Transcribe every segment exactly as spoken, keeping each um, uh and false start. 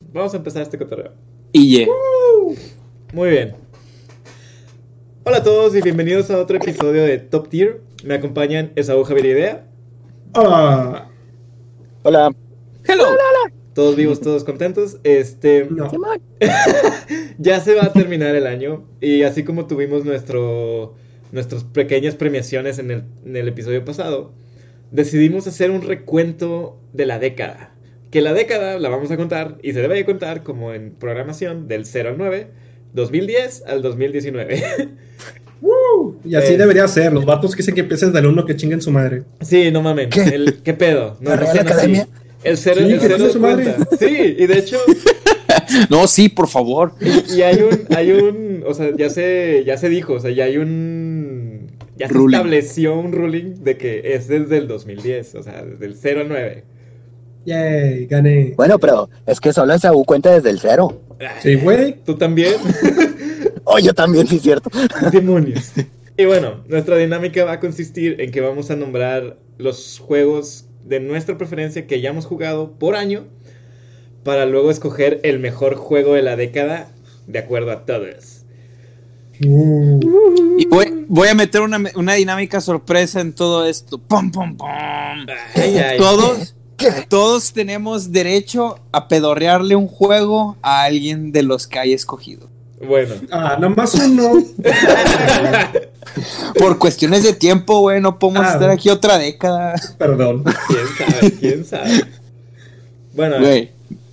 Vamos a empezar este cotorreo. Y yeah. uh, Muy bien. Hola a todos y bienvenidos a otro episodio de Top Tier. Me acompañan Esaú, Javier y Idea. Hola. Hola. Hello. Hola, hola. Todos vivos, todos contentos. Este no. Ya se va a terminar el año. Y así como tuvimos nuestro nuestras pequeñas premiaciones en el, en el episodio pasado, decidimos hacer un recuento de la década. Que la década la vamos a contar, y se debe de contar como en programación, del cero al nueve, dos mil diez al dos mil diecinueve. Uh, y así eh, debería ser. Los vatos que dicen que empiezas del uno que chinguen su madre. Sí, no mames. ¿Qué? El, ¿Qué pedo? No, ¿La Real Academia? Así. El cero, sí, el cero de su cuenta. Madre. Sí, y de hecho... No, sí, por favor. Y, y hay un, hay un, o sea, ya se, ya se dijo, o sea, ya hay un, ya se ruling. estableció un ruling de que es desde el dos mil diez, o sea, desde el cero al nueve. Yay, gané. Bueno, pero es que solo Esaú cuenta desde el cero. Sí, güey. ¿Tú también? Oh, yo también, sí, cierto. Demonios. Y bueno, nuestra dinámica va a consistir en que vamos a nombrar los juegos de nuestra preferencia que hayamos jugado por año, para luego escoger el mejor juego de la década de acuerdo a todos. Uh. Y voy, voy a meter una, una dinámica sorpresa en todo esto. ¡Pum, pum, pum! Ay, ay. Todos, todos tenemos derecho a pedorrearle un juego a alguien de los que haya escogido. Bueno. Ah, nomás uno. Por cuestiones de tiempo, güey, no podemos ah, estar aquí otra década. Perdón. ¿Quién sabe? ¿Quién sabe? Bueno, güey.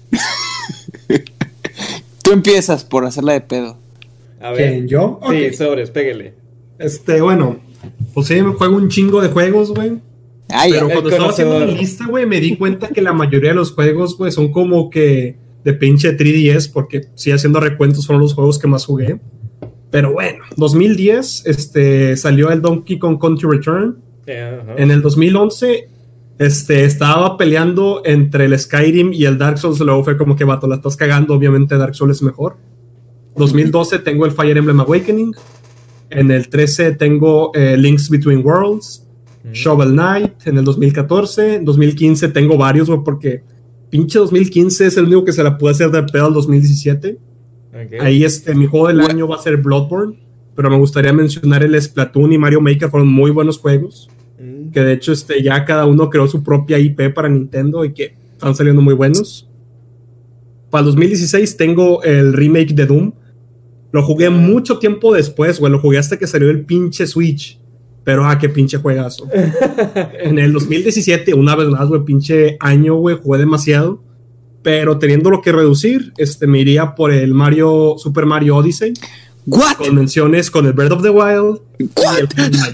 Tú empiezas por hacerla de pedo. A ver. ¿Quién, yo? Sí, Okay. sobres, pégale. Este, bueno, pues sí, me juego un chingo de juegos, güey. Ay, Pero cuando estaba conocedor. haciendo mi lista, güey, me di cuenta que la mayoría de los juegos, güey, son como que de pinche tres D S, porque sí, haciendo recuentos fueron los juegos que más jugué. Pero bueno, dos mil diez, este, salió el Donkey Kong Country Return. Yeah, uh-huh. En el dos mil once, este, estaba peleando entre el Skyrim y el Dark Souls. Luego fue como que, vato, la estás cagando. Obviamente Dark Souls es mejor. dos mil doce tengo el Fire Emblem Awakening. En el trece tengo eh, Links Between Worlds. Mm. Shovel Knight. En el dos mil catorce. En dos mil quince tengo varios, güey, porque pinche dos mil quince es el único que se la pude hacer de pedo al dos mil diecisiete. Okay. Ahí este, mi juego del año va a ser Bloodborne. Pero me gustaría mencionar el Splatoon y Mario Maker. Fueron muy buenos juegos. Mm. Que de hecho este, ya cada uno creó su propia I P para Nintendo y que están saliendo muy buenos. Para el dos mil dieciséis tengo el remake de Doom. Lo jugué mucho tiempo después, güey. Lo jugué hasta que salió el pinche Switch. Pero, ah, qué pinche juegazo. En el dos mil diecisiete, una vez más, güey, pinche año, güey, jugué demasiado. Pero teniendo lo que reducir, este, me iría por el Mario, Super Mario Odyssey. ¿What? Con menciones con el Breath of the Wild. ¿What?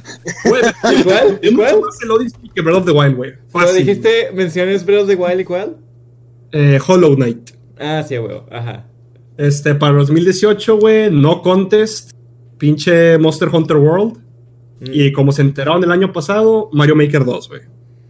¿Igual? ¿Igual? Más el Odyssey que Breath of the Wild, güey. ¿Pero dijiste menciones Breath of the Wild y cuál? Eh, Hollow Knight. Ah, sí, güey, ajá. Este, para dos mil dieciocho, güey, No Contest, pinche Monster Hunter World. Mm. Y como se enteraron el año pasado, Mario Maker dos, güey.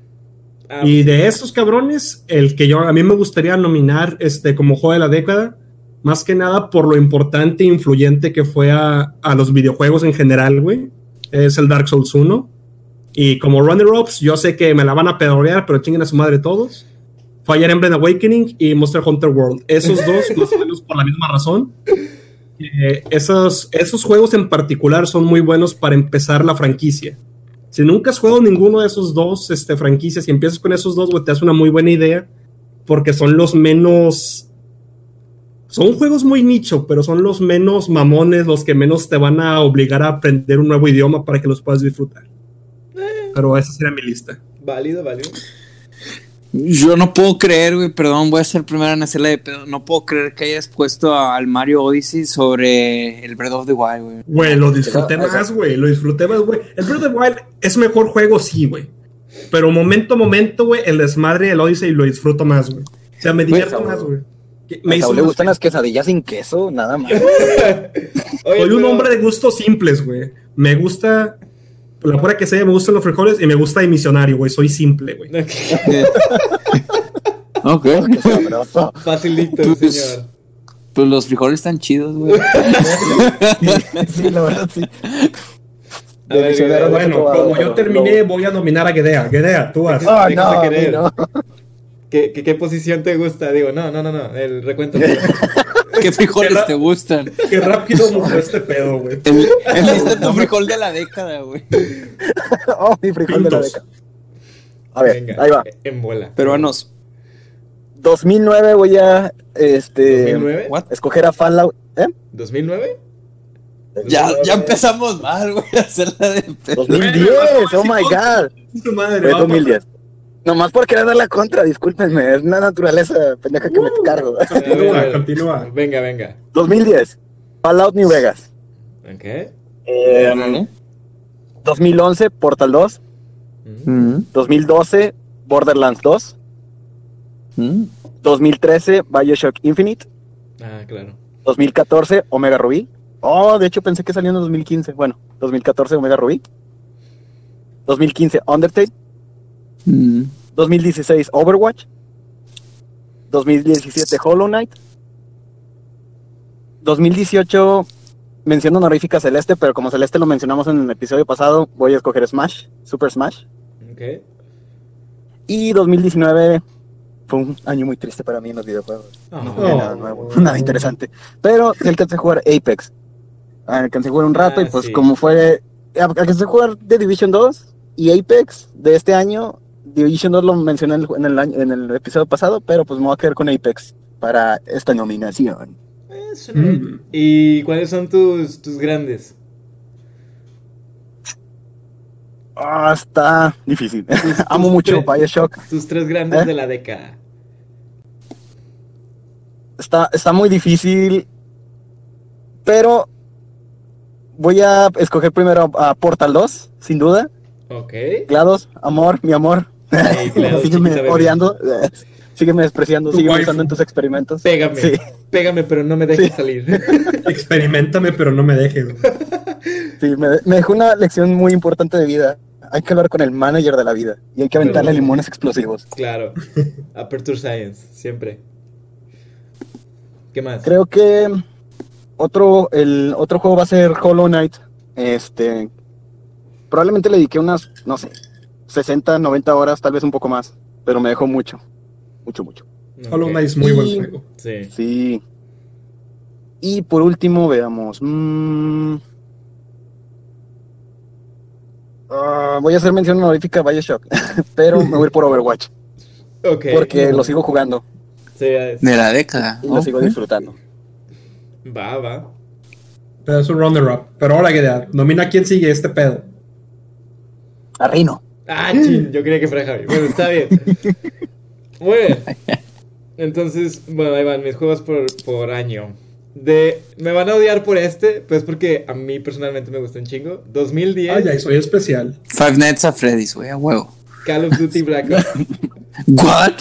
Ah, y de esos cabrones, el que yo a mí me gustaría nominar este, como juego de la década, más que nada por lo importante e influyente que fue a, a los videojuegos en general, güey, es el Dark Souls uno. Y como runner-ups, yo sé que me la van a pedorrear, pero chinguen a su madre todos. Fire Emblem Awakening y Monster Hunter World. Esos dos, más o menos por la misma razón. Eh, esos, esos juegos en particular son muy buenos para empezar la franquicia. Si nunca has jugado ninguno de esos dos este, franquicias y empiezas con esos dos, güey, te das una muy buena idea, porque son los menos... Son juegos muy nicho, pero son los menos mamones, los que menos te van a obligar a aprender un nuevo idioma para que los puedas disfrutar. Pero esa sería mi lista. Válido, válido. Yo no puedo creer, güey, perdón, voy a ser primero en hacerla de pedo. No puedo creer que hayas puesto al Mario Odyssey sobre el Breath of the Wild, güey. Güey, lo disfruté más, güey, lo disfruté más, güey. El Breath of the Wild es mejor juego, sí, güey. Pero momento a momento, güey, el desmadre del Odyssey lo disfruto más, güey. O sea, me divierto wey, más, güey. Me hizo le gustan las quesadillas sin queso, nada más. Oye, soy un hombre de gustos simples, güey. Me gusta... Por la pura que sea, me gustan los frijoles y me gusta de misionario, güey. Soy simple, güey. Ok. Facilito, pues, señor. Pues los frijoles están chidos, güey. Sí, la verdad, sí. A ver, pero bueno, como yo terminé, voy a nominar a Gedea. Gedea, tú vas. Oh, no, no. ¿Qué, qué, ¿Qué posición te gusta? Digo, no, no, no, no, el recuento. ¿Qué frijoles te gustan? Qué rápido murió este pedo, güey. El, el tu frijol de la década, güey. Oh, mi frijol Pintos. de la década. A ver, Venga, ahí va. en bola. Peruanos. dos mil nueve voy a este ¿dos mil nueve? What? escoger a Fallout. ¿Eh? ¿dos mil nueve? Ya, ya empezamos mal, güey, a hacerla de pedo. dos mil diez, oh my god. Su madre, Fue vamos. dos mil diez. Nomás por querer dar la contra, discúlpenme, es una naturaleza pendeja que me cargo. Continúa, A ver, continúa. Venga, venga. dos mil diez, Fallout New Vegas. Ok. Eh, dos mil once, Portal dos. Mm, dos mil doce, Borderlands dos. mm. dos mil trece, BioShock Infinite. Ah, claro. dos mil catorce, Omega Ruby. Oh, de hecho pensé que salió en dos mil quince. Bueno, dos mil catorce, Omega Ruby. dos mil quince, Undertale. Mm. dos mil dieciséis, Overwatch. dos mil diecisiete, Hollow Knight. dos mil dieciocho, mención honorífica Celeste, pero como Celeste lo mencionamos en el episodio pasado, voy a escoger Smash, Super Smash. Ok. Y dos mil diecinueve fue un año muy triste para mí en los videojuegos. Oh. No jugué nada nuevo, nada interesante. Pero sí alcancé a jugar Apex. Alcancé a jugar un rato Ah, y pues sí. como fue... Alcancé a jugar The Division dos y Apex de este año. Division dos lo mencioné en el, en el, año- en el episodio pasado, pero pues me voy a quedar con Apex para esta nominación. Eh, suena bien. Mm. ¿Y cuáles son tus, tus grandes? Ah, está difícil. Tus- Amo tus mucho tres- BioShock. Tus tres grandes ¿Eh? de la década. Está, está muy difícil, pero voy a escoger primero a Portal dos, sin duda. Ok. GLaDOS, amor, mi amor. Ey, GLaDOS, Sígueme chiquita bebé. odiando, eh, sígueme despreciando, Tu sígueme waifu. usando en tus experimentos. Pégame. Sí, Pégame, pero no me dejes Sí. salir. Experimentame, pero no me dejes. güey. sí, me, me dejó una lección muy importante de vida. Hay que hablar con el manager de la vida y hay que aventarle limones explosivos. Claro. Aperture Science, siempre. ¿Qué más? Creo que otro, el otro juego va a ser Hollow Knight. Este, probablemente le dediqué unas, no sé, sesenta, noventa horas, tal vez un poco más, pero me dejó mucho, mucho, mucho. Ok. Hollow Knight es muy buen Y- juego. Sí. Sí. Y por último, veamos. mm, ah, voy a hacer mención honorífica a BioShock, pero me voy a ir por Overwatch, Ok. porque lo sigo jugando Sí, es- De la década. y lo sigo Ok. disfrutando. Va, va. Pero es un runner-up. Pero ahora, Guedea, nomina a quién sigue este pedo. A Rino. Ah, chin, yo creía que fuera Javi. Bueno, está bien. Muy bien. Entonces, bueno, ahí van mis juegos por, por año. De, me van a odiar por este, pues porque a mí personalmente me gusta un chingo. dos mil diez, Ay, ay, soy especial. Five Nights at Freddy's, güey, a huevo. Call of Duty Black Ops. ¿What?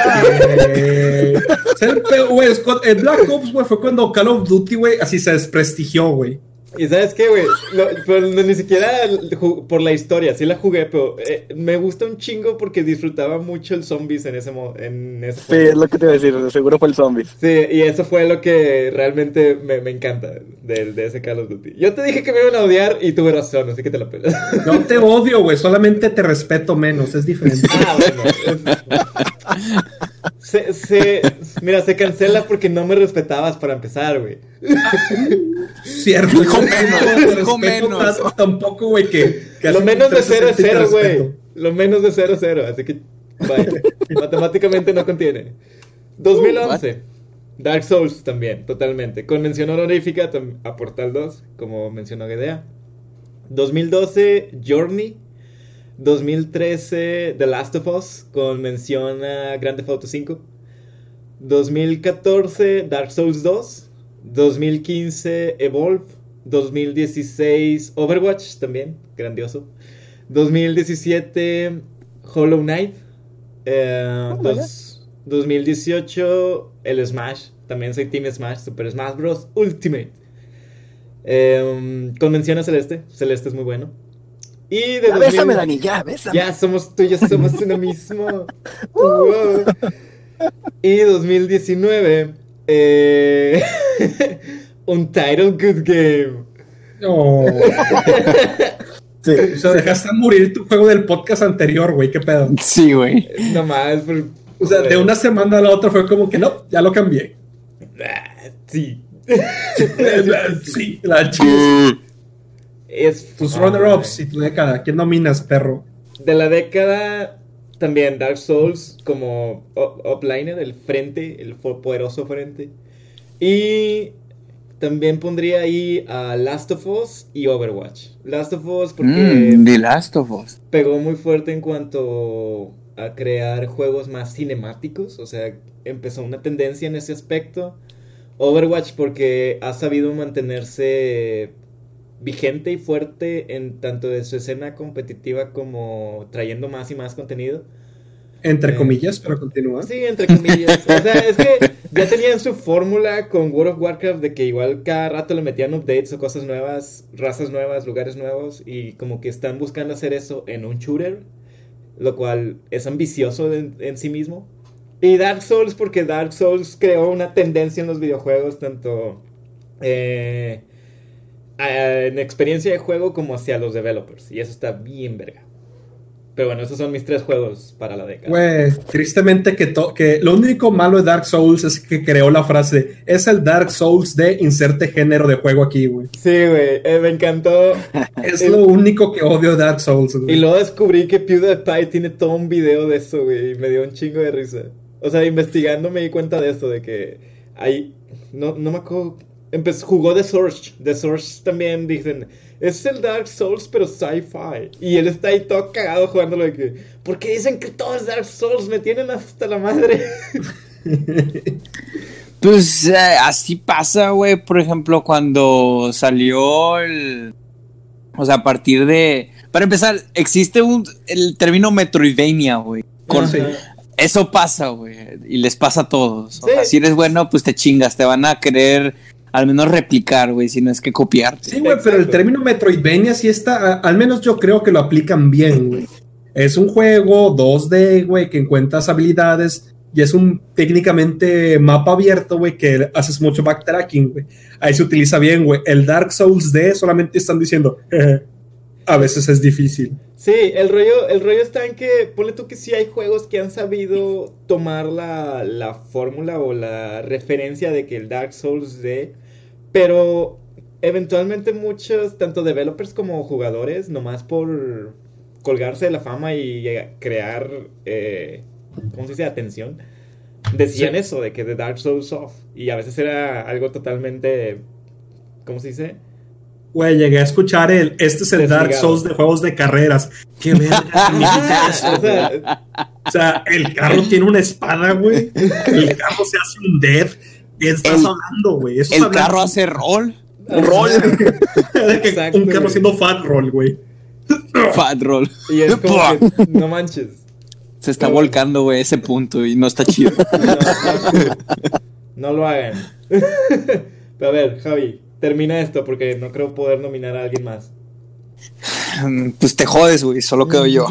Eh, o sea, el, pedo, güey, es cuando- el Black Ops, güey, fue cuando Call of Duty, güey, así se desprestigió, güey. Y ¿sabes qué, güey? Lo- pero no- ni siquiera ju- por la historia, sí la jugué, pero eh, me gusta un chingo porque disfrutaba mucho el zombies en ese mo en ese Sí, juego. es lo que te iba a decir, seguro fue el Zombies. Sí, y eso fue lo que realmente me, me encanta de, de ese Call of Duty. Yo te dije que me iban a odiar y tuve razón, así que te la pelas. No te odio, güey, solamente te respeto menos, es diferente. Ah, bueno. Se, se, mira, se cancela porque no me respetabas para empezar, güey. Cierto, Dijo yo menos, no te dijo respeto menos. tanto tampoco, güey, que, que Lo así menos de un cero es trescientos sesenta y cero, te güey. respeto. Lo menos de cero es cero, así que vaya. Matemáticamente no contiene. dos mil once. Dark Souls también, totalmente. Con mención honorífica tam- a Portal dos, como mencionó Gedea. dos mil doce, Journey. dos mil trece, The Last of Us, con mención a Grand Theft Auto cinco. dos mil catorce, Dark Souls dos. dos mil quince, Evolve. dos mil dieciséis, Overwatch, también, grandioso. dos mil diecisiete, Hollow Knight. Eh, Oh, dos- dos mil dieciocho, el Smash. También soy Team Smash, Super Smash Bros. Ultimate. Eh, con mención a Celeste. Celeste es muy bueno. Y de Ya, dos mil bésame, Dani, ya, bésame. Ya somos tú, ya somos uno mismo. Wow. Y dos mil diecinueve, eh, un title good game. No, Sí, o sea, dejaste morir tu juego del podcast anterior, güey, qué pedo. Sí, güey. No más, por, O sea, de una semana a la otra fue como que no, ya lo cambié. Ah, sí. Sí, la chis. Es Tus ah, runner-ups y tu década. ¿Quién nominas, perro? de la década también Dark Souls como up- upliner, el frente, el fo- poderoso frente. Y también pondría ahí a Last of Us y Overwatch. Last of Us porque Mm, The Last of Us. pegó muy fuerte en cuanto a crear juegos más cinemáticos, o sea, empezó una tendencia en ese aspecto. Overwatch porque ha sabido mantenerse vigente y fuerte en tanto de su escena competitiva como trayendo más y más contenido. Entre Eh, comillas, pero continúa. Sí, entre comillas. O sea, es que ya tenían su fórmula con World of Warcraft de que igual cada rato le metían updates o cosas nuevas, razas nuevas, lugares nuevos, y como que están buscando hacer eso en un shooter, lo cual es ambicioso en, en sí mismo. Y Dark Souls porque Dark Souls creó una tendencia en los videojuegos, tanto eh, a- en experiencia de juego como hacia los developers, y eso está bien verga. Pero bueno, esos son mis tres juegos para la década. Güey, tristemente que, to- que lo único malo de Dark Souls es que creó la frase, es el Dark Souls de inserte género de juego aquí, güey. Sí, güey, eh, me encantó. Es El- lo único que odio de Dark Souls, Y güey. luego descubrí que PewDiePie tiene todo un video de eso, güey, y me dio un chingo de risa. O sea, investigando me di cuenta de eso, de que hay... No, no me acuerdo... Empezó, jugó The Source. The Source también dicen... Es el Dark Souls, pero sci-fi. Y él está ahí todo cagado jugándolo de que... ¿Por qué dicen que todo es Dark Souls? Me tienen hasta la madre. Pues eh, así pasa, güey. Por ejemplo, cuando salió el... O sea, a partir de... Para empezar, existe un el término Metroidvania, güey. Con... Sí. Eso pasa, güey. Y les pasa a todos. O Sí. sea, si eres bueno, pues te chingas. Te van a querer al menos replicar, güey. Si no es que copiarte. Sí, güey, pero el término Metroidvania sí está, a- al menos yo creo que lo aplican bien, güey. Es un juego dos D, güey, que encuentras habilidades y es un técnicamente mapa abierto, güey, que haces mucho backtracking, güey. Ahí se utiliza bien, güey. El Dark Souls D solamente están diciendo, "Jeje, a veces es difícil". Sí, el rollo, el rollo está en que, ponle tú que sí hay juegos que han sabido tomar la, la fórmula o la referencia de que el Dark Souls de, pero eventualmente muchos, tanto developers como jugadores, nomás por colgarse de la fama y eh, crear, eh, ¿cómo se dice?, atención, decían Sí. eso, de que The Dark Souls off, y a veces era algo totalmente, ¿cómo se dice? Güey, llegué a escuchar el, este es el Dark Desligado. Souls de juegos de carreras. ¿Qué verga significa eso, O güey? sea, O sea, el carro tiene una espada, güey. El carro se hace un death. ¿Qué estás El- hablando, güey? Eso es El hablar- carro hace rol. Rol. De que Exacto, un carro güey. haciendo fat roll, güey. Fat roll. y es como que, no manches. Se está volcando, güey, ese punto y no está chido. No, no, no lo hagan. Pero a ver, Javi, termina esto porque no creo poder nominar a alguien más. Pues te jodes, güey, solo quedo yo.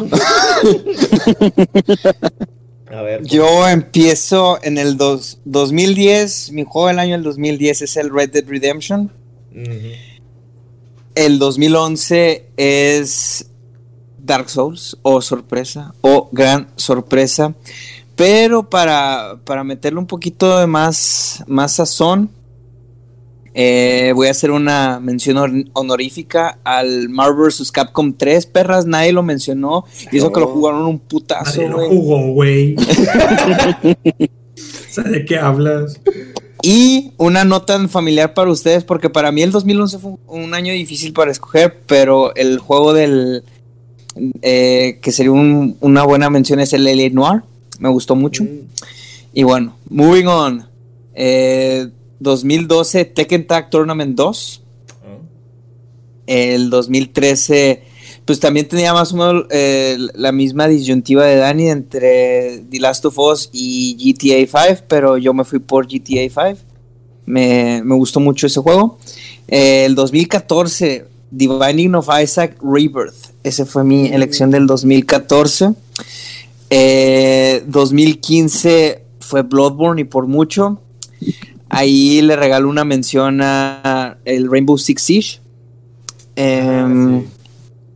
A ver. Yo empiezo en el dos, dos mil diez, mi juego del año del dos mil diez es el Red Dead Redemption. Ujú. El dos mil once es Dark Souls, o sorpresa, o gran sorpresa. Pero para, para meterle un poquito de más, más sazón, eh, voy a hacer una mención hon- honorífica al Marvel versus. Capcom tres, perras, nadie lo mencionó. Y eso que lo jugaron un putazo, Nadie lo güey. jugó, güey. O sea, ¿de qué hablas? Y una nota familiar para ustedes, porque para mí el dos mil once fue un año difícil para escoger, pero el juego del eh, que sería un- una buena mención es el L A Noir, me gustó mucho. Mm. Y bueno, moving on. Eh, dos mil doce Tekken Tag Tournament dos. Oh. El dos mil trece, pues también tenía más o menos eh, la misma disyuntiva de Dani entre The Last of Us y G T A cinco, pero yo me fui por G T A cinco. Me, me gustó mucho ese juego. Eh, el dos mil catorce, The Binding of Isaac Rebirth. Esa fue mi elección del dos mil catorce. Eh, dos mil quince fue Bloodborne y por mucho. Ahí le regalo una mención a el Rainbow Six Siege. Em, Ah,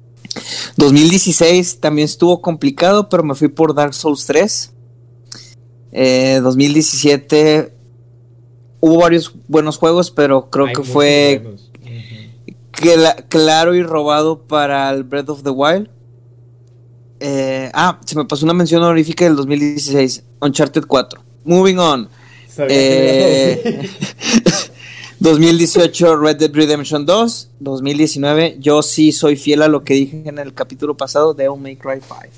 dos mil dieciséis también estuvo complicado, pero me fui por Dark Souls tres. Eh, dos mil diecisiete hubo varios buenos juegos, pero creo Hay que muchos fue buenos. Ujú. cla- claro y robado para el Breath of the Wild. Eh, ah, se me pasó una mención honorífica del dos mil dieciséis, Uncharted cuatro. Moving on. Sabía que me ibas a Eh, decir. dos mil dieciocho Red Dead Redemption dos. dos mil diecinueve yo sí soy fiel a lo que dije en el capítulo pasado, Devil May Cry cinco.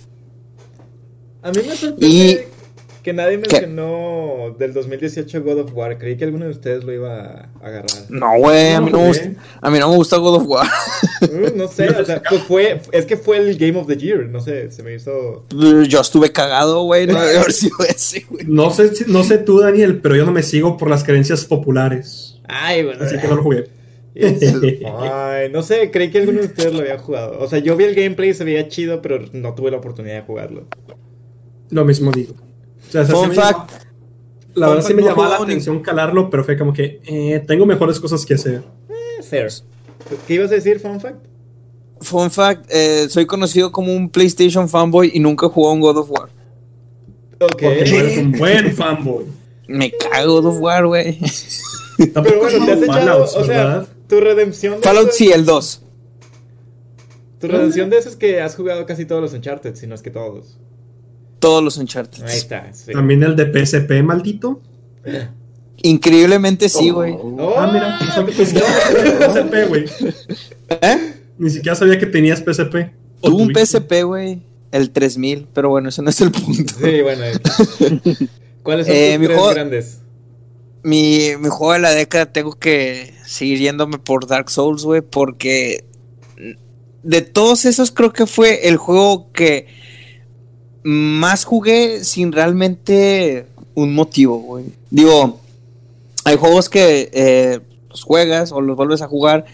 A mí me sorprende Y- que nadie ¿Qué? mencionó del dos mil dieciocho God of War. Creí que alguno de ustedes lo iba a agarrar. No, güey, a mí no me No, gusta, güey. a mí no me gusta God of War. Uh, no sé, o sea, pues fue, es que fue el Game of the Year, no sé, se me hizo... Yo estuve cagado, güey, no debe haber sido ese, güey. No sé, si- no sé tú, Daniel, pero yo no me sigo por las creencias populares. Ay, bueno. Así que no lo jugué. Ay, no sé, creí que alguno de ustedes lo había jugado. O sea, yo vi el gameplay y se veía chido, pero no tuve la oportunidad de jugarlo. Lo mismo digo. O sea, Fun sí me fact. llamó- la Fun verdad sí fact, me no llamó la jugaba ni- atención calarlo, pero fue como que eh, tengo mejores cosas que hacer. Eh, fair. ¿Qué ibas a decir, fun fact? Fun fact, eh, soy conocido como un PlayStation fanboy y nunca he jugado un God of War. Ok. Porque no eres un buen fanboy. Me cago God of War, güey. Pero Tampoco bueno, te has son echado, Fallouts, o sea, ¿verdad? tu redención de Fallout eso- sí, el dos. Tu redención de eso es que has jugado casi todos los Uncharted, si no es que todos. Todos los Uncharted. Ahí está, sí. También el de P S P, maldito. Increíblemente sí, güey. Oh, Ah, mira, no sabía que tenías P S P, güey. ¿Eh? Ni siquiera sabía que tenías P S P. ¿O Tuve un tuviste? P S P, güey. El tres mil, pero bueno, ese no es el punto. Sí, bueno. eh. ¿Cuáles son Eh, tus mi tres juego- grandes? Mi, mi juego de la década tengo que seguir yéndome por Dark Souls, güey, porque de todos esos creo que fue el juego que más jugué sin realmente un motivo, güey. Digo, hay juegos que eh, los juegas o los vuelves a jugar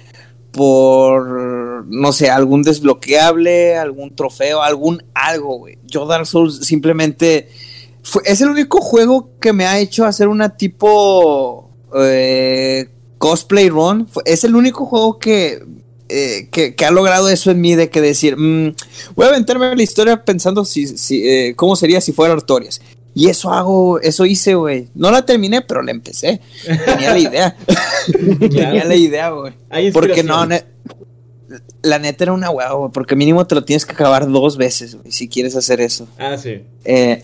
por, no sé, algún desbloqueable, algún trofeo, algún algo, güey. Yo Dark Souls simplemente... Fue, es el único juego que me ha hecho hacer una tipo eh, cosplay run. Fue, es el único juego que, eh, que, que ha logrado eso en mí, de que decir, mmm, voy a aventarme la historia pensando si, si, eh, cómo sería si fuera Artorias. Y eso hago, eso hice, güey. No la terminé, pero la empecé. Tenía la idea. Tenía la idea, güey. Hay Porque inspiración. no, ne- la neta era una hueá, güey. Porque mínimo te lo tienes que acabar dos veces, güey, si quieres hacer eso. Ah, sí. Eh,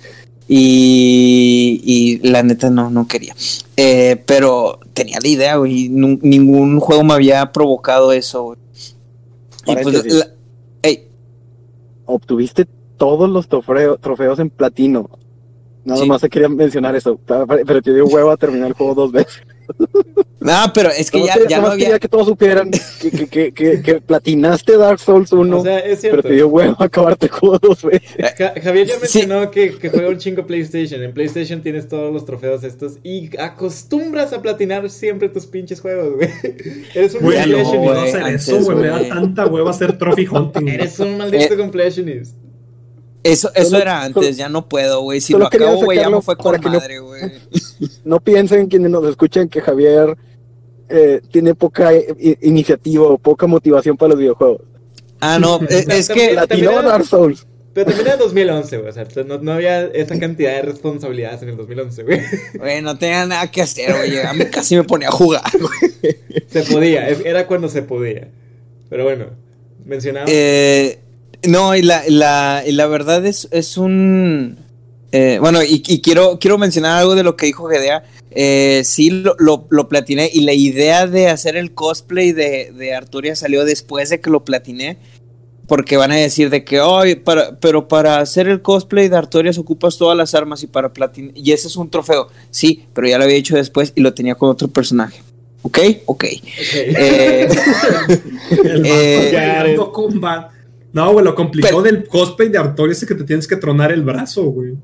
y, y la neta no, no quería. Eh, pero tenía la idea, güey. y nu- Ningún juego me había provocado eso, güey. Y pues, Paréntesis. la- ey, Obtuviste todos los trofeo- trofeos en platino. Nada Sí. más te quería mencionar eso. Pero pero te dio huevo a terminar el juego dos veces. no, pero es que Nada ya, más quería- ya nada lo más quería había. que todos supieran que, que, que, que, que platinaste Dark Souls uno, O sea, es pero cierto. te dio huevo a acabarte el juego dos veces. Ja- Javier ya Sí. mencionó que, que juega un chingo PlayStation. En PlayStation tienes todos los trofeos estos y acostumbras a platinar siempre tus pinches juegos, güey. Eres un Güey, Ya no, no, no completionist. güey, hacer antes, eso, güey. Me güey. da tanta hueva hacer trophy hunting. Eres un maldito Eh. completionist. Eso, eso Solo- era antes, ya no puedo, güey. Si solo lo quería acabo, güey, ya sacarlo me fue para con que no- madre, güey. No piensen quienes nos escuchan que Javier eh, tiene poca i- iniciativa o poca motivación para los videojuegos. Ah, no, es, es que. La- Platinó también era- Dark Souls. Pero también era dos mil once, güey. O sea, no, no había esa cantidad de responsabilidades en el dos mil once, güey. Güey, no tenía nada que hacer, güey. A mí casi me ponía a jugar, güey. Se podía, es- era cuando se podía. Pero bueno, mencionaba. Eh, no, y la, la, y la verdad es, es un... eh, bueno, y, y quiero, quiero mencionar algo de lo que dijo Gedea. Eh, sí, lo, lo, lo platiné y la idea de hacer el cosplay de, de Arturia salió después de que lo platiné. Porque van a decir de que, "Ay, para, pero para hacer el cosplay de Artorias ocupas todas las armas y para platinar... Y ese es un trofeo. Sí, pero ya lo había hecho después y lo tenía con otro personaje. ¿Ok? Ok. Ok. Eh, El Eh, vato peleando combat. No, güey, lo complicado Pero- del cosplay de Artorias es que te tienes que tronar el brazo, güey.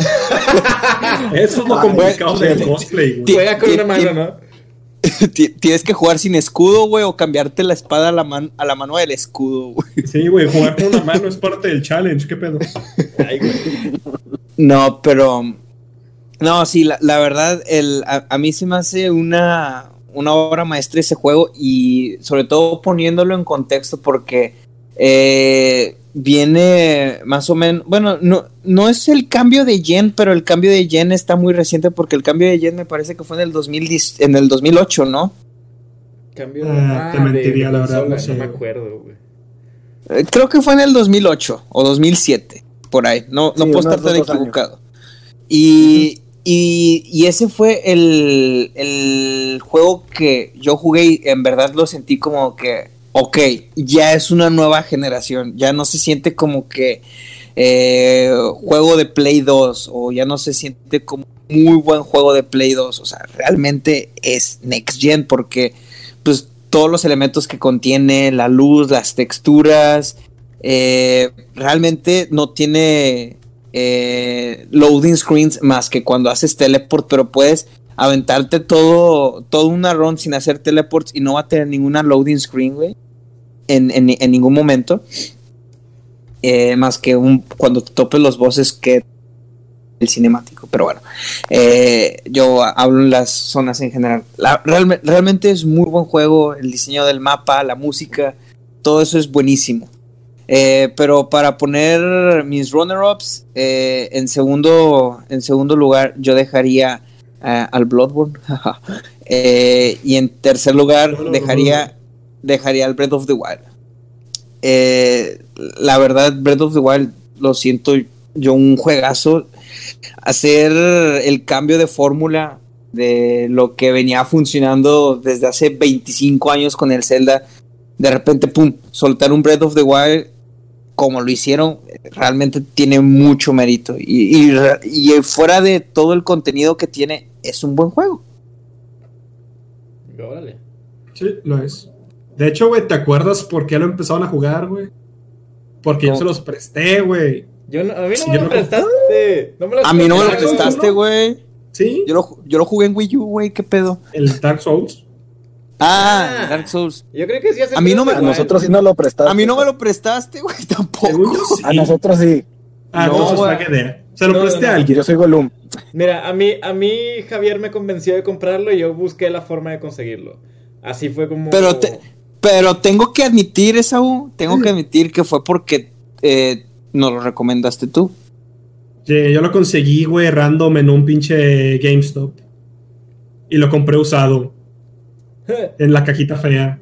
Eso es lo Ah, complicado güey. del cosplay, güey. Juega con Ti- una ti- mano, ¿no? Ti- Tienes que jugar sin escudo, güey, o cambiarte la espada a la, man- a la mano del escudo, güey. Sí, güey, jugar con una mano es parte del challenge, ¿qué pedo? Ay, güey. No, pero... No, sí, la, la verdad, el, a, a mí se me hace una, una obra maestra ese juego y sobre todo poniéndolo en contexto porque eh, viene más o menos, bueno, no, no es el cambio de Yen, pero el cambio de Yen está muy reciente porque el cambio de Yen me parece que fue en el dos mil diez, en el dos mil ocho, ¿no? Cambio de... Ah, te mentiría, la verdad, consola, no sé. no me acuerdo, güey. Eh, Creo que fue en el dos mil ocho o dos mil siete, por ahí, no, no Sí, puedo unos estar tan dos años. equivocado. Y, y, y ese fue el, el juego que yo jugué y en verdad lo sentí como que, ok, ya es una nueva generación, ya no se siente como que eh, juego de Play dos o ya no se siente como muy buen juego de Play dos, o sea, realmente es Next Gen porque pues todos los elementos que contiene, la luz, las texturas, eh, realmente no tiene eh, loading screens más que cuando haces teleport, pero puedes aventarte todo, todo una run sin hacer teleports y no va a tener ninguna loading screen, güey, en, en, en ningún momento, eh, más que un, cuando te topes los bosses que el cinemático, pero bueno, eh, yo hablo en las zonas en general. La, real, realmente es muy buen juego, el diseño del mapa, la música, todo eso es buenísimo. Eh, pero para poner mis runner-ups, eh, en segundo, en segundo lugar yo dejaría uh, al Bloodborne, eh, y en tercer lugar dejaría, dejaría al Breath of the Wild. Eh, la verdad, Breath of the Wild lo siento yo un juegazo. Hacer el cambio de fórmula de lo que venía funcionando desde hace veinticinco años con el Zelda, de repente, pum, soltar un Breath of the Wild como lo hicieron, realmente tiene mucho mérito. Y, y, y fuera de todo el contenido que tiene, es un buen juego. Órale. Sí, lo es. De hecho, güey, ¿te acuerdas por qué lo empezaron a jugar, güey? Porque ¿Cómo? yo se los presté, güey. Yo no, a mí no Sí, me yo lo no- prestaste. No me lo A mí no me lo Exacto, prestaste, ¿no? güey. Sí, Yo lo, yo lo jugué en Wii U, güey, ¿qué pedo? el Dark Souls. Ah, Ah. Dark Souls. Yo creo que sí hace A mí no Breath me- of A the nosotros sí Wild. nos lo prestaste. A mí no me lo prestaste, güey, tampoco. Según yo, sí. A nosotros sí. Ah, No, entonces güey. fue que de. Se lo No, presté no, no. a alguien. Yo soy Gollum. Mira, a mí, a mí Javier me convenció de comprarlo y yo busqué la forma de conseguirlo. Así fue como... Pero te- Pero tengo que admitir, Esaú, tengo que admitir que fue porque eh, nos lo recomendaste tú. Sí, yo lo conseguí, güey, random en un pinche GameStop. Y lo compré usado. En la cajita fea.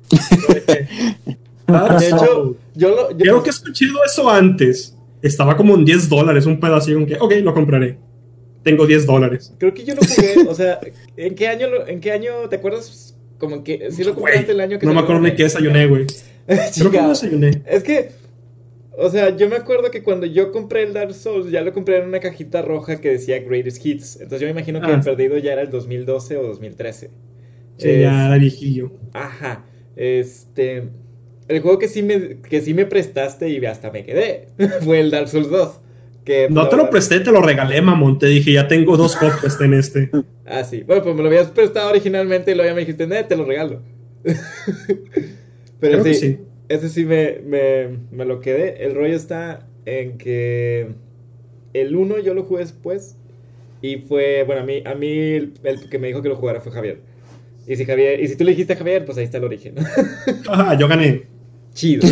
Dark De hecho, Souls. yo lo... yo- Creo que he escuchado eso antes. Estaba como en diez dólares, un pedo así, con que, ok, lo compraré. Tengo diez dólares. Creo que yo lo jugué, o sea, ¿en qué año, lo- en qué año, te acuerdas? Como que, sí lo compraste Güey, el año que no me salió? acuerdo ni qué desayuné, güey. Creo que Chica, no desayuné. es que, o sea, yo me acuerdo que cuando yo compré el Dark Souls, ya lo compré en una cajita roja que decía Greatest Hits. Entonces yo me imagino que Ah. el perdido ya era el dos mil doce o dos mil trece. Sí, Es- ya era viejillo. Ajá, este... El juego que sí me, que sí me prestaste y hasta me quedé fue el Dark Souls dos. Que, No la te lo verdad- presté, te lo regalé, mamón. Te dije, ya tengo dos copias en este. Ah, sí. Bueno, pues me lo habías prestado originalmente y luego ya me dijiste, "Ned, te lo regalo." Pero Creo que sí, sí. ese sí me, me, me lo quedé. El rollo está en que el uno yo lo jugué después y fue, bueno, a mí, a mí el, el que me dijo que lo jugara fue Javier. Y si Javier, y si tú le dijiste a Javier, pues ahí está el origen. Ajá, yo gané. Chido.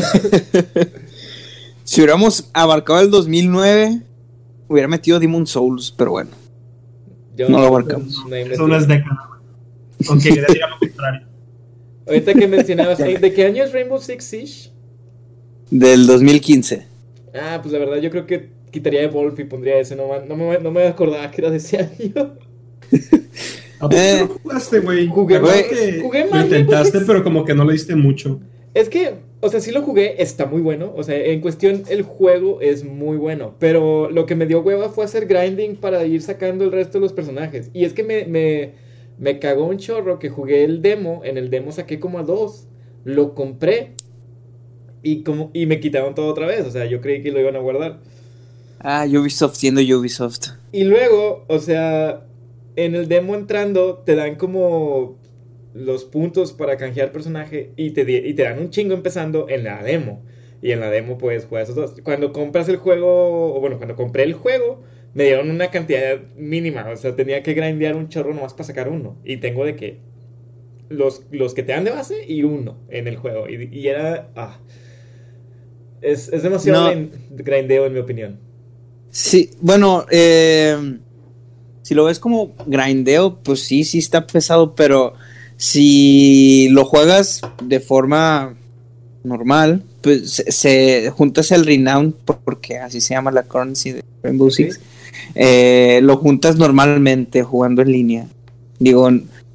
Si hubiéramos abarcado el dos mil nueve, hubiera metido Demon Souls, pero bueno. Yo No lo abarcamos. no Eso no es investigué. década. Aunque quería diga lo contrario. Ahorita que mencionabas, ¿eh, ¿de qué año es Rainbow Six Siege? Del dos mil quince. Ah, pues la verdad yo creo que quitaría Evolve y pondría ese. No, ma- no, me, no me acordaba que era de ese año. ¿A poco Eh. no jugaste, güey? Jugué ¿Te acuerdas más- que jugué Lo más intentaste, Rainbow Six. pero como que no le diste mucho. Es que, o sea, sí lo jugué, está muy bueno. O sea, en cuestión, el juego es muy bueno. Pero lo que me dio hueva fue hacer grinding para ir sacando el resto de los personajes. Y es que me, me, me cagó un chorro que jugué el demo. En el demo saqué como a dos. Lo compré. Y, como, y me quitaron todo otra vez. O sea, yo creí que lo iban a guardar. Ah, Ubisoft siendo Ubisoft. Y luego, o sea, en el demo entrando te dan como los puntos para canjear personaje y te, di- y te dan un chingo empezando en la demo. Y en la demo puedes jugar esos dos. Cuando compras el juego, o bueno, cuando compré el juego, me dieron una cantidad mínima. O sea, tenía que grindear un chorro nomás para sacar uno. Y tengo de que los, los que te dan de base y uno en el juego. Y, y era... Ah. Es, es demasiado No. grind- grindeo en mi opinión. Sí, bueno, eh, si lo ves como grindeo, pues sí, sí está pesado, pero si lo juegas de forma normal, pues se, se- juntas el renown, porque así se llama la currency de Rainbow Ok. Six, eh, lo juntas normalmente jugando en línea. Digo,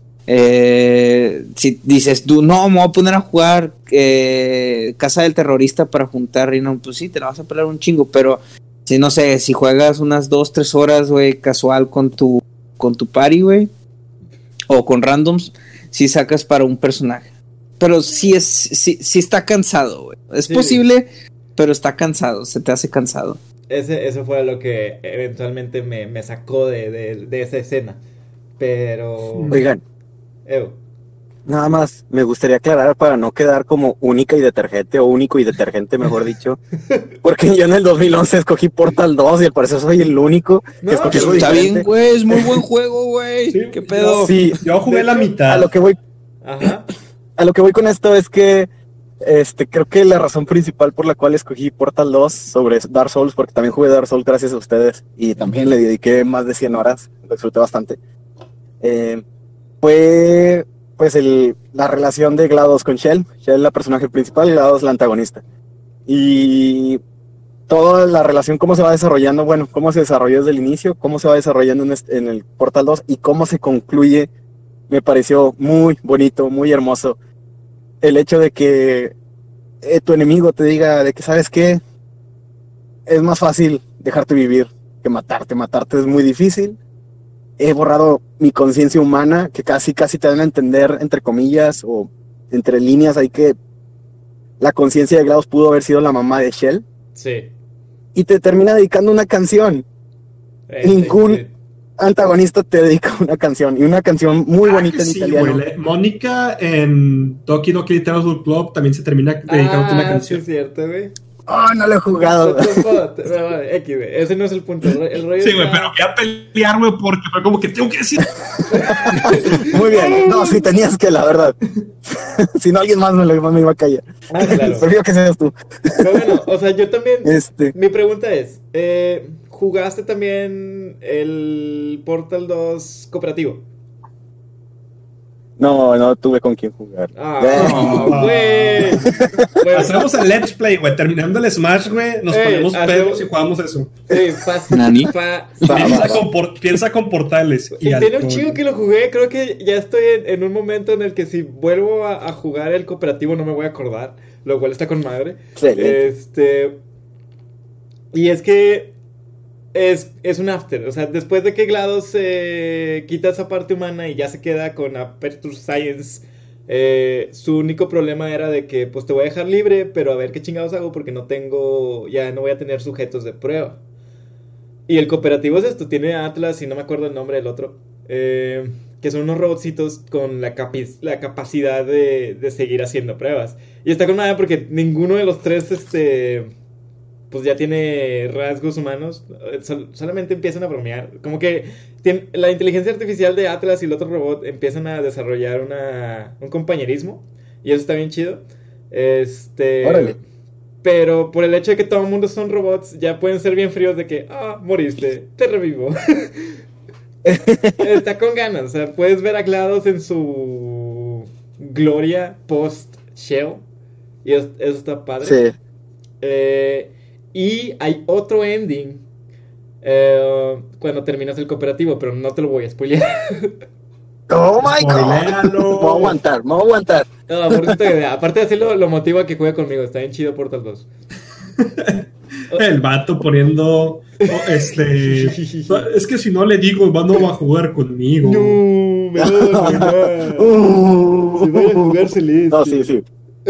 eh, si dices tú, no, me voy a poner a jugar eh, Casa del Terrorista para juntar renown, pues sí, te la vas a pelar un chingo, pero si no sé, si juegas unas dos, tres horas, güey, casual con tu, con tu party, güey, o con randoms, si sacas para un personaje. Pero sí es, sí, sí está cansado, güey. Es Sí. posible, pero está cansado, se te hace cansado. Ese, eso fue lo que eventualmente me, me sacó de, de, de esa escena. Pero... Oigan, Ew. nada más me gustaría aclarar para no quedar como única y detergente o único y detergente, mejor dicho. Porque yo en el dos mil once escogí Portal dos y al parecer soy el único que No, escogió pero algo Está diferente. bien, güey, es muy buen juego, güey. Sí, ¿Qué pedo? Sí, Yo jugué De la hecho, mitad. a lo que voy, Ajá. a lo que voy con esto es que este creo que la razón principal por la cual escogí Portal dos sobre Dark Souls, porque también jugué Dark Souls gracias a ustedes y también le dediqué más de cien horas, lo disfruté bastante, eh, fue pues el, la relación de GLaDOS con Shell. Shell es la personaje principal, GLaDOS la antagonista. Y toda la relación, cómo se va desarrollando, bueno, cómo se desarrolló desde el inicio, cómo se va desarrollando en, este- en el Portal dos y cómo se concluye, me pareció muy bonito, muy hermoso. El hecho de que eh, tu enemigo te diga de que, ¿sabes qué? Es más fácil dejarte vivir que matarte. Matarte es muy difícil. He borrado mi conciencia humana, que casi, casi te dan a entender, entre comillas, o entre líneas, hay que la conciencia de GLaDOS pudo haber sido la mamá de Shell. Sí. Y te termina dedicando una canción. Eh, Ningún sí, sí. antagonista te dedica una canción. Y una canción muy Ah, bonita que en sí, italiano. güey. Le- Mónica en Doki Doki Literature Club también se termina dedicando una Ah, sí canción. es cierto, güey. Oh, no lo he jugado. Pero, bueno, X, güey. Ese no es el punto. El, ro- el rollo Sí, güey, está- pero voy a pelear, güey, porque fue como que tengo que decir. Muy bien. No, sí tenías que, la verdad. Si no, alguien más me, lo, me iba a callar. Ah, claro. Prefiero que seas tú. Pero bueno, o sea, yo también... Este. Mi pregunta es, eh, ¿jugaste también el Portal dos cooperativo? No, no tuve con quién jugar. Ah, güey. Bueno, Hacemos el Let's Play, güey. Terminando el Smash, güey, nos Ey, ponemos hacemos- pedos y jugamos eso. sí, fácil. Nani. fa- Va, va, Piensa va. con, por- piensa con portales. Y Tiene un alcohol. chico que lo jugué, creo que ya estoy en, en un momento en el que si vuelvo a, a jugar el cooperativo no me voy a acordar, lo cual está con madre. Excelente. Este... Y es que es, es un after, o sea, después de que GLaDOS se quita esa parte humana y ya se queda con Aperture Science, eh, su único problema era de que pues te voy a dejar libre, pero a ver qué chingados hago porque no tengo, ya no voy a tener sujetos de prueba. Y el cooperativo es esto, tiene Atlas y no me acuerdo el nombre del otro, eh, que son unos robotcitos con la, capi- la capacidad de, de seguir haciendo pruebas. Y está con madre porque ninguno de los tres, este... pues ya tiene rasgos humanos, sol- solamente empiezan a bromear. Como que tiene- la inteligencia artificial de Atlas y el otro robot empiezan a desarrollar una, un compañerismo. Y eso está bien chido. Este. Órale. Pero por el hecho de que todo el mundo son robots, ya pueden ser bien fríos de que, ah, moriste, te revivo. Está con ganas, o sea, puedes ver a GLaDOS en su gloria post-Shell. Y es- eso está padre. Sí. Eh, y hay otro ending eh, cuando terminas el cooperativo, pero no te lo voy a spoilear. Oh my god. Spoiléalo. Me voy a aguantar, me voy a aguantar. No, por cierto, que, aparte de hacerlo, lo motiva a que juegue conmigo. Está bien chido Portal dos. El vato poniendo. oh, este. Es que si no le digo, el vato no va a jugar conmigo. No, me voy a arruinar. Uh. Se vaya a jugar Celeste. No, sí, sí.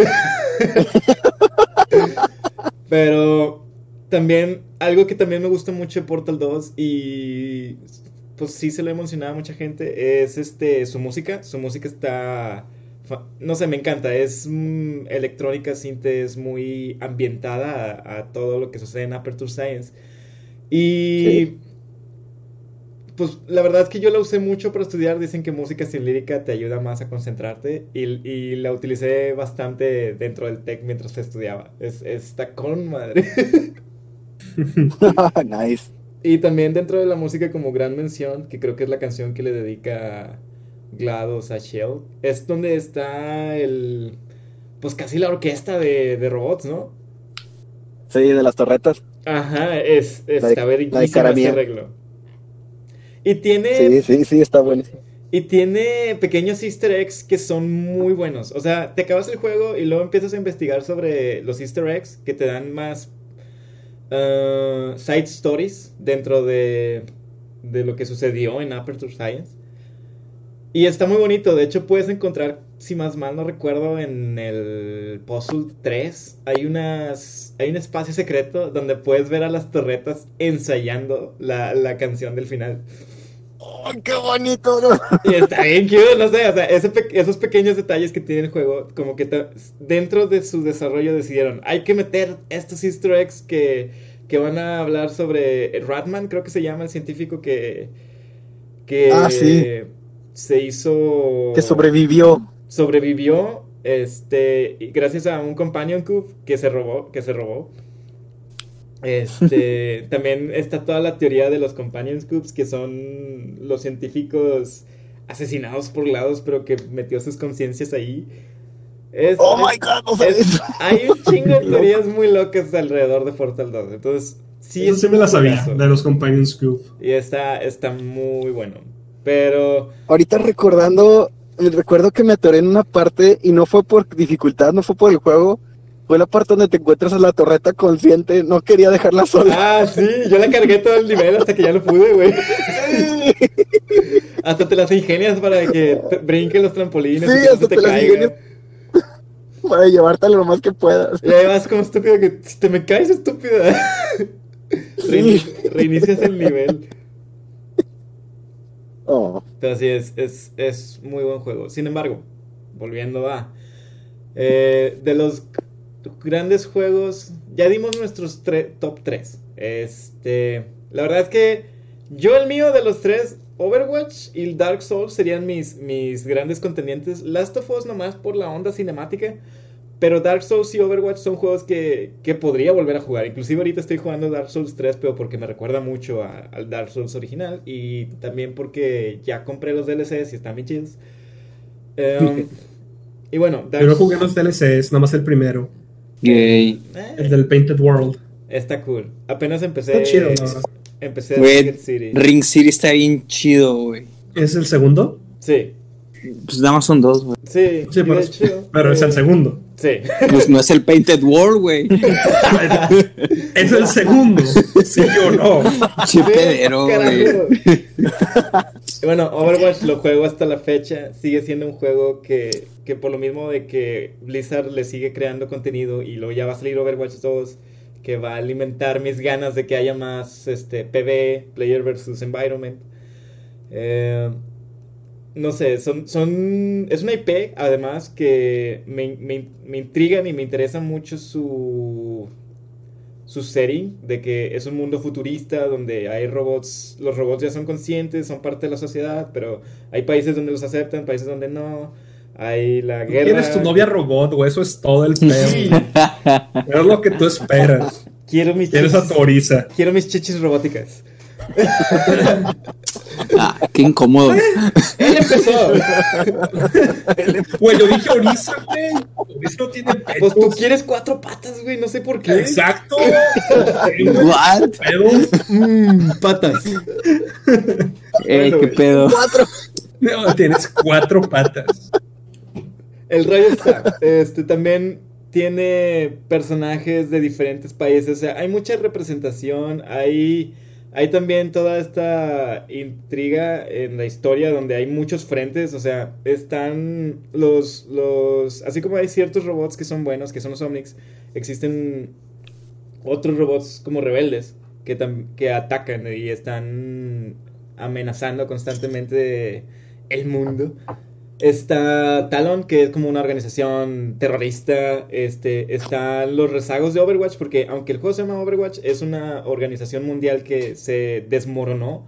Pero también, algo que también me gusta mucho de Portal dos y pues sí se lo he mencionado a mucha gente, es este su música. Su música está, fa- no sé, me encanta. Es mm, electrónica, synth, es muy ambientada a, a todo lo que sucede en Aperture Science. Y Sí. pues la verdad es que yo la usé mucho para estudiar. Dicen que música sin lírica te ayuda más a concentrarte. Y, y la utilicé bastante dentro del tech mientras estudiaba. Es, está con madre. Nice. Y también dentro de la música como gran mención, que creo que es la canción que le dedica GLaDOS a Shell, es donde está el... pues casi la orquesta de, de robots, ¿no? Sí, de las torretas. Ajá, es, La de- está la de verguísima ese Caramía. arreglo. Y tiene, Sí, sí, sí, está bueno. y tiene pequeños easter eggs que son muy buenos. O sea, te acabas el juego y luego empiezas a investigar sobre los easter eggs que te dan más uh, side stories dentro de, de lo que sucedió en Aperture Science. Y está muy bonito. De hecho, puedes encontrar, si más mal no recuerdo, en el Puzzle tres hay unas hay un espacio secreto donde puedes ver a las torretas ensayando la, la canción del final. ¡Oh, qué bonito! ¿No? Y está bien cute, no sé, o sea, ese pe- esos pequeños detalles que tiene el juego, como que ta- dentro de su desarrollo decidieron, hay que meter estos easter eggs que, que van a hablar sobre Ratman, creo que se llama el científico que, que Ah, sí. se hizo... Que sobrevivió. sobrevivió, este, y gracias a un companion cube que se robó, que se robó. Este, también está toda la teoría de los companion cubes, que son los científicos asesinados por GLaDOS, pero que metió sus conciencias ahí. Es, ¡Oh, es- my God! No sabía es- eso. hay un chingo de Loco. teorías muy locas alrededor de Portal dos. Entonces, sí, Eso es sí me la un sabía, juegazo. de los Companions Cube. Y está, está muy bueno. Pero Ahorita recordando, me recuerdo que me atoré en una parte y no fue por dificultad, no fue por el juego. Fue la parte donde te encuentras a la torreta consciente. No quería dejarla sola. Ah, sí, yo la cargué todo el nivel hasta que ya no pude, güey. Hasta te las ingenias para que te brinquen los trampolines Sí, y que no hasta se te, te las caiga. ingenias. Para llevártela lo más que puedas. Y ahí vas como estúpido que si te me caes, estúpida. Reini- Reinicias el nivel. Oh. Pero sí, es, es, es muy buen juego. Sin embargo, volviendo a... eh, de los grandes juegos, ya dimos nuestros tre- top tres. Este, la verdad es que yo el mío de los tres, Overwatch y Dark Souls serían mis, mis grandes contendientes. Last of Us nomás por la onda cinemática. Pero Dark Souls y Overwatch son juegos que, que podría volver a jugar. Inclusive ahorita estoy jugando Dark Souls tres, pero porque me recuerda mucho a- al Dark Souls original. Y también porque ya compré los D L Cs y están bien chidos. Em, y bueno, Dark Yo no jugué los D L Cs, nada más el primero. Gay. Eh, El del Painted World. está cool. Apenas empecé. Está chido, la verdad. Empecé Güey, Rocket City. Ring City está bien chido, güey. ¿Es el segundo? Sí, Pues nada más son dos, güey. sí, Sí, y pero, de hecho, pero es eh, el segundo. Sí. Pues no es el Painted World, güey. Es el segundo. ¿Sí o no? Che pedero, güey. Carajo. Y bueno, Overwatch lo juego hasta la fecha. Sigue siendo un juego que, que por lo mismo de que Blizzard le sigue creando contenido y luego ya va a salir Overwatch dos, que va a alimentar mis ganas de que haya más este P V E, Player versus Environment. Eh, no sé, son, son es una I P además que me, me, me intrigan y me interesa mucho su su setting, de que es un mundo futurista donde hay robots, los robots ya son conscientes, son parte de la sociedad, pero hay países donde los aceptan, países donde no, hay la guerra. Tienes tu novia robot, güey. Eso es todo el Sí. pedo. Es lo que tú esperas. Quiero mis Quieres a chichis, tu Orisa. quiero mis chichis robóticas. Ah, qué incómodo. Él empezó. Güey, yo dije Orisa, güey. Orisa no tiene pedos. Pues tú quieres cuatro patas, güey, no sé por qué. Exacto. What? Pedos. Mm, patas. Eh, qué pedo. Cuatro. No, tienes cuatro patas. El rollo está, este, también tiene personajes de diferentes países, o sea, hay mucha representación, hay, hay también toda esta intriga en la historia donde hay muchos frentes, o sea, están los, los, así como hay ciertos robots que son buenos, que son los Omnics, existen otros robots como rebeldes que, tam- que atacan y están amenazando constantemente el mundo. Está Talon, que es como una organización terrorista. Este, están los rezagos de Overwatch, porque aunque el juego se llama Overwatch, es una organización mundial que se desmoronó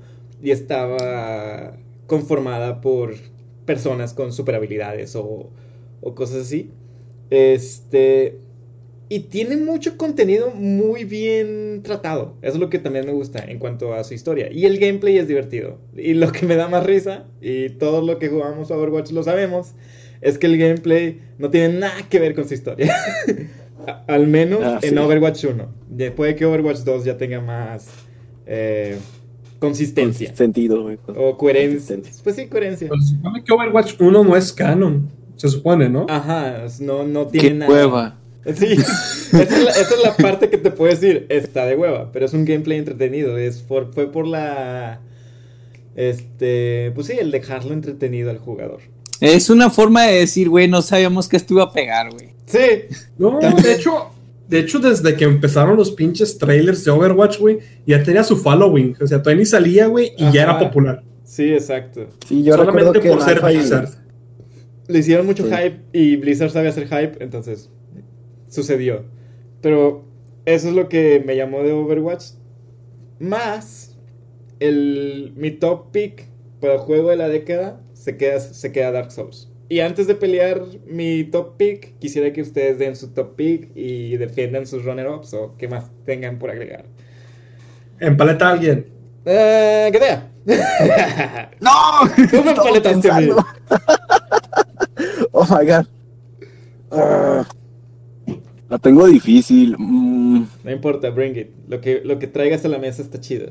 y estaba conformada por personas con super habilidades o, o cosas así. Este... Y tiene mucho contenido muy bien tratado. Eso es lo que también me gusta en cuanto a su historia. Y el gameplay es divertido. Y lo que me da más risa, y todos los que jugamos a Overwatch lo sabemos, es que el gameplay no tiene nada que ver con su historia. Al menos ah, en sí. Overwatch uno. Puede que Overwatch dos ya tenga más eh, consistencia. Con sentido. Güey. O coherencia. Pues sí, coherencia. Pero se supone que Overwatch uno no es canon. Se supone, ¿no? Ajá, no, no tiene ¡Qué nada. hueva! Sí, esa es, la, esa es la parte que te puedo decir, está de hueva, pero es un gameplay entretenido, es por, fue por la, este, pues sí, el dejarlo entretenido al jugador. Es una forma de decir, güey, no sabíamos que esto iba a pegar, güey. Sí. No, de hecho, de hecho, desde que empezaron los pinches trailers de Overwatch, güey, ya tenía su following, o sea, todavía ni salía, güey, y Ajá. ya era popular. Sí, exacto. Sí, yo solamente que por ser Blizzard. Le hicieron mucho sí. hype y Blizzard sabe hacer hype, entonces... sucedió. Pero eso es lo que me llamó de Overwatch. Más el, mi top pick para el juego de la década se queda, se queda Dark Souls. Y antes de pelear mi top pick, quisiera que ustedes den su top pick y defiendan sus runner-ups o qué más tengan por agregar. ¿Empaleta a alguien? Eh, ¿Qué sea? ¡No! ¿Cómo empaletaste a mí? Oh my god. Uh... La tengo difícil. Mm. No importa, bring it. Lo que, lo que traigas a la mesa está chido.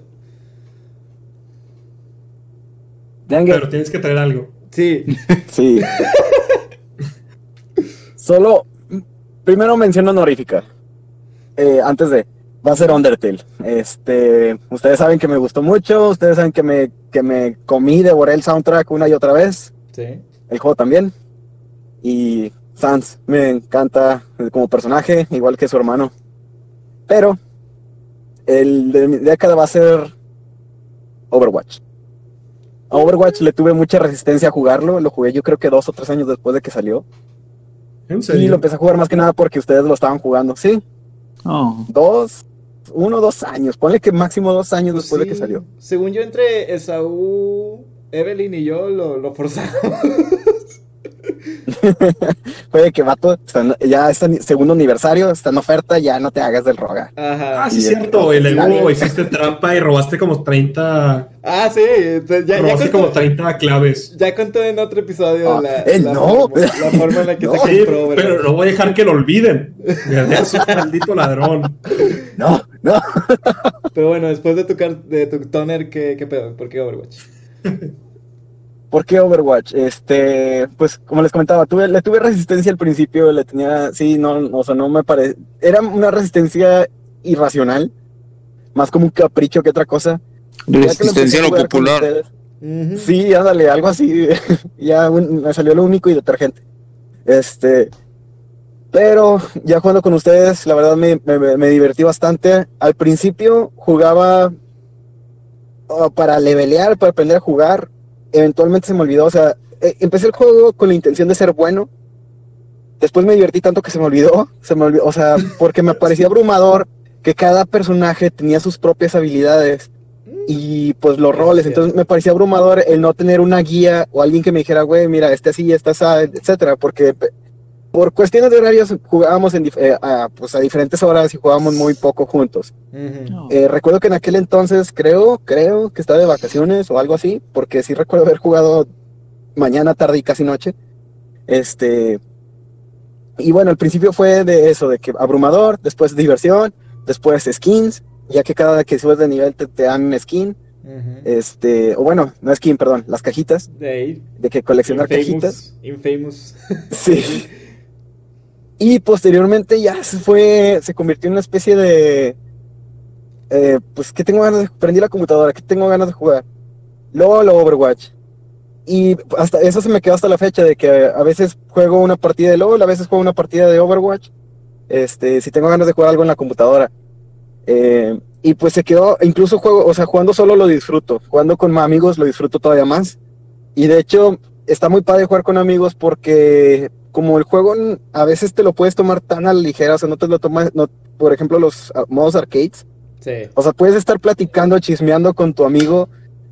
Pero tienes que traer algo. Sí. Sí. Solo, primero mención honorífica. Eh, antes de, va a ser Undertale. Este, ustedes saben que me gustó mucho. Ustedes saben que me, que me comí, devoré el soundtrack una y otra vez. Sí. El juego también. Y... Sans me encanta como personaje, igual que su hermano. Pero el de mi década va a ser Overwatch. A Overwatch le tuve mucha resistencia a jugarlo. Lo jugué yo creo que dos o tres años después de que salió. ¿En serio? Y lo empecé a jugar más que nada porque ustedes lo estaban jugando. Sí. Oh. Dos, uno, dos años. Ponle que máximo dos años Pues después sí. de que salió. Según yo, entre Esaú, Evelyn y yo lo, lo forzamos. Puede que vato, está, ya está segundo aniversario, está en oferta, ya no te hagas del roga. Ajá. Ah, sí, es cierto, el Evo hiciste trampa y robaste como treinta. Ah, sí, ya, robaste ya como treinta claves. Ya conté en otro episodio ah, la, eh, la, no. forma, la forma en la que no, se compró, sí, pero no voy a dejar que lo olviden. Es un maldito ladrón. No, no. Pero bueno, después de tu, de tu toner, ¿qué, qué pedo? ¿Por qué Overwatch? ¿Por qué Overwatch? Este, pues como les comentaba, tuve, le tuve resistencia al principio, le tenía, sí, no, o sea, no me parece, era una resistencia irracional, más como un capricho que otra cosa. Resistencia a lo popular. Uh-huh. Sí, ándale, algo así, ya un, me salió lo único y detergente. Este, pero ya jugando con ustedes, la verdad me, me, me divertí bastante. Al principio jugaba uh, para levelear, para aprender a jugar. Eventualmente se me olvidó, o sea, eh, empecé el juego con la intención de ser bueno. Después me divertí tanto que se me olvidó, se me olvidó, o sea, porque me parecía abrumador que cada personaje tenía sus propias habilidades y pues los roles. Entonces me parecía abrumador el no tener una guía o alguien que me dijera, güey, mira, este así, este así, etcétera, porque por cuestiones de horarios jugábamos en, eh, a, pues a diferentes horas y jugábamos muy poco juntos. Uh-huh. Eh, recuerdo que en aquel entonces creo, creo que estaba de vacaciones o algo así, porque sí recuerdo haber jugado mañana, tarde y casi noche. Este, y bueno, al principio fue de eso, de que abrumador, después diversión, después skins, ya que cada que subes de nivel te, te dan skin. Uh-huh. Este, o bueno, no skin, perdón, las cajitas. De, de que coleccionar infamous, cajitas. Infamous. Sí. Y posteriormente ya se fue, se convirtió en una especie de, eh, pues que tengo ganas de, prendí la computadora, que tengo ganas de jugar, luego lo Overwatch, y hasta eso se me quedó hasta la fecha, de que a veces juego una partida de LoL, a veces juego una partida de Overwatch, este, si tengo ganas de jugar algo en la computadora, eh, y pues se quedó, incluso juego, o sea, jugando solo lo disfruto, jugando con amigos lo disfruto todavía más, y de hecho está muy padre jugar con amigos porque como el juego a veces te lo puedes tomar tan a la ligera, o sea, no te lo tomas, no, por ejemplo, los uh, modos arcades. Sí. O sea, puedes estar platicando, chismeando con tu amigo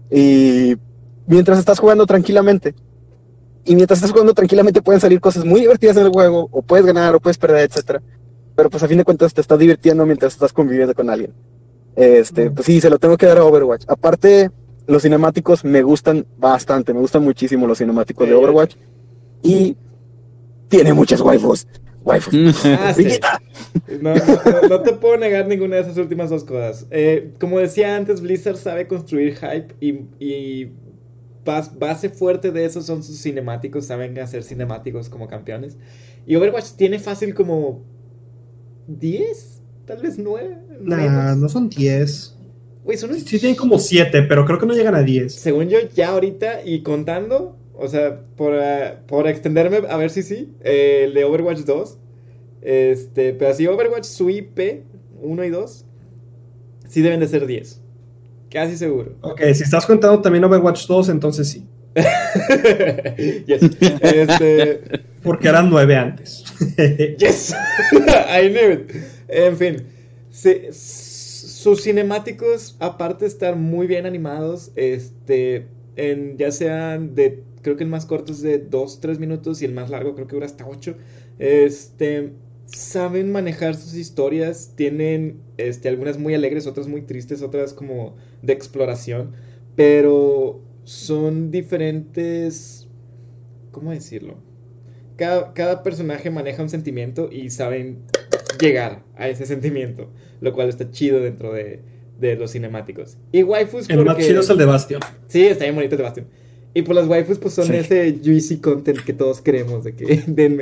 Y mientras estás jugando tranquilamente, y mientras estás jugando tranquilamente pueden salir cosas muy divertidas en el juego, o puedes ganar, o puedes perder, etcétera. Pero pues a fin de cuentas te estás divirtiendo mientras estás conviviendo con alguien. Este, pues sí, se lo tengo que dar a Overwatch. Aparte, los cinemáticos me gustan bastante, me gustan muchísimo los cinemáticos de Overwatch. Y tiene muchas waifus. Waifus. Ah, sí. no, no, no te puedo negar ninguna de esas últimas dos cosas. Eh, como decía antes, Blizzard sabe construir hype y, y bas, base fuerte de eso son sus cinemáticos. Saben hacer cinemáticos como campeones. Y Overwatch tiene fácil como diez, tal vez nueve. Nah, no son diez. Güey, son un... Sí tienen como siete, pero creo que no llegan a diez. Según yo, ya ahorita y contando, o sea, por, uh, por extenderme, a ver si sí, eh, el de Overwatch dos, este, pero así Overwatch, su I P uno y dos, sí deben de ser diez. Casi seguro. Ok, si estás contando también Overwatch dos, entonces sí. Yes. Este... Porque eran nueve antes. Yes. I knew it. En fin, sí, sus cinemáticos, aparte de estar muy bien animados, este, en, ya sean de, creo que el más corto es de dos, tres minutos y el más largo creo que dura hasta ocho, este, saben manejar sus historias, tienen, este, algunas muy alegres, otras muy tristes, otras como de exploración, pero son diferentes, ¿cómo decirlo? Cada, cada personaje maneja un sentimiento y saben llegar a ese sentimiento, lo cual está chido dentro de, de los cinemáticos. Y waifus porque... El más chido es el de Bastion. Sí, está bien bonito el de Bastion. Y por las waifus pues son sí. ese juicy content que todos queremos de que denme.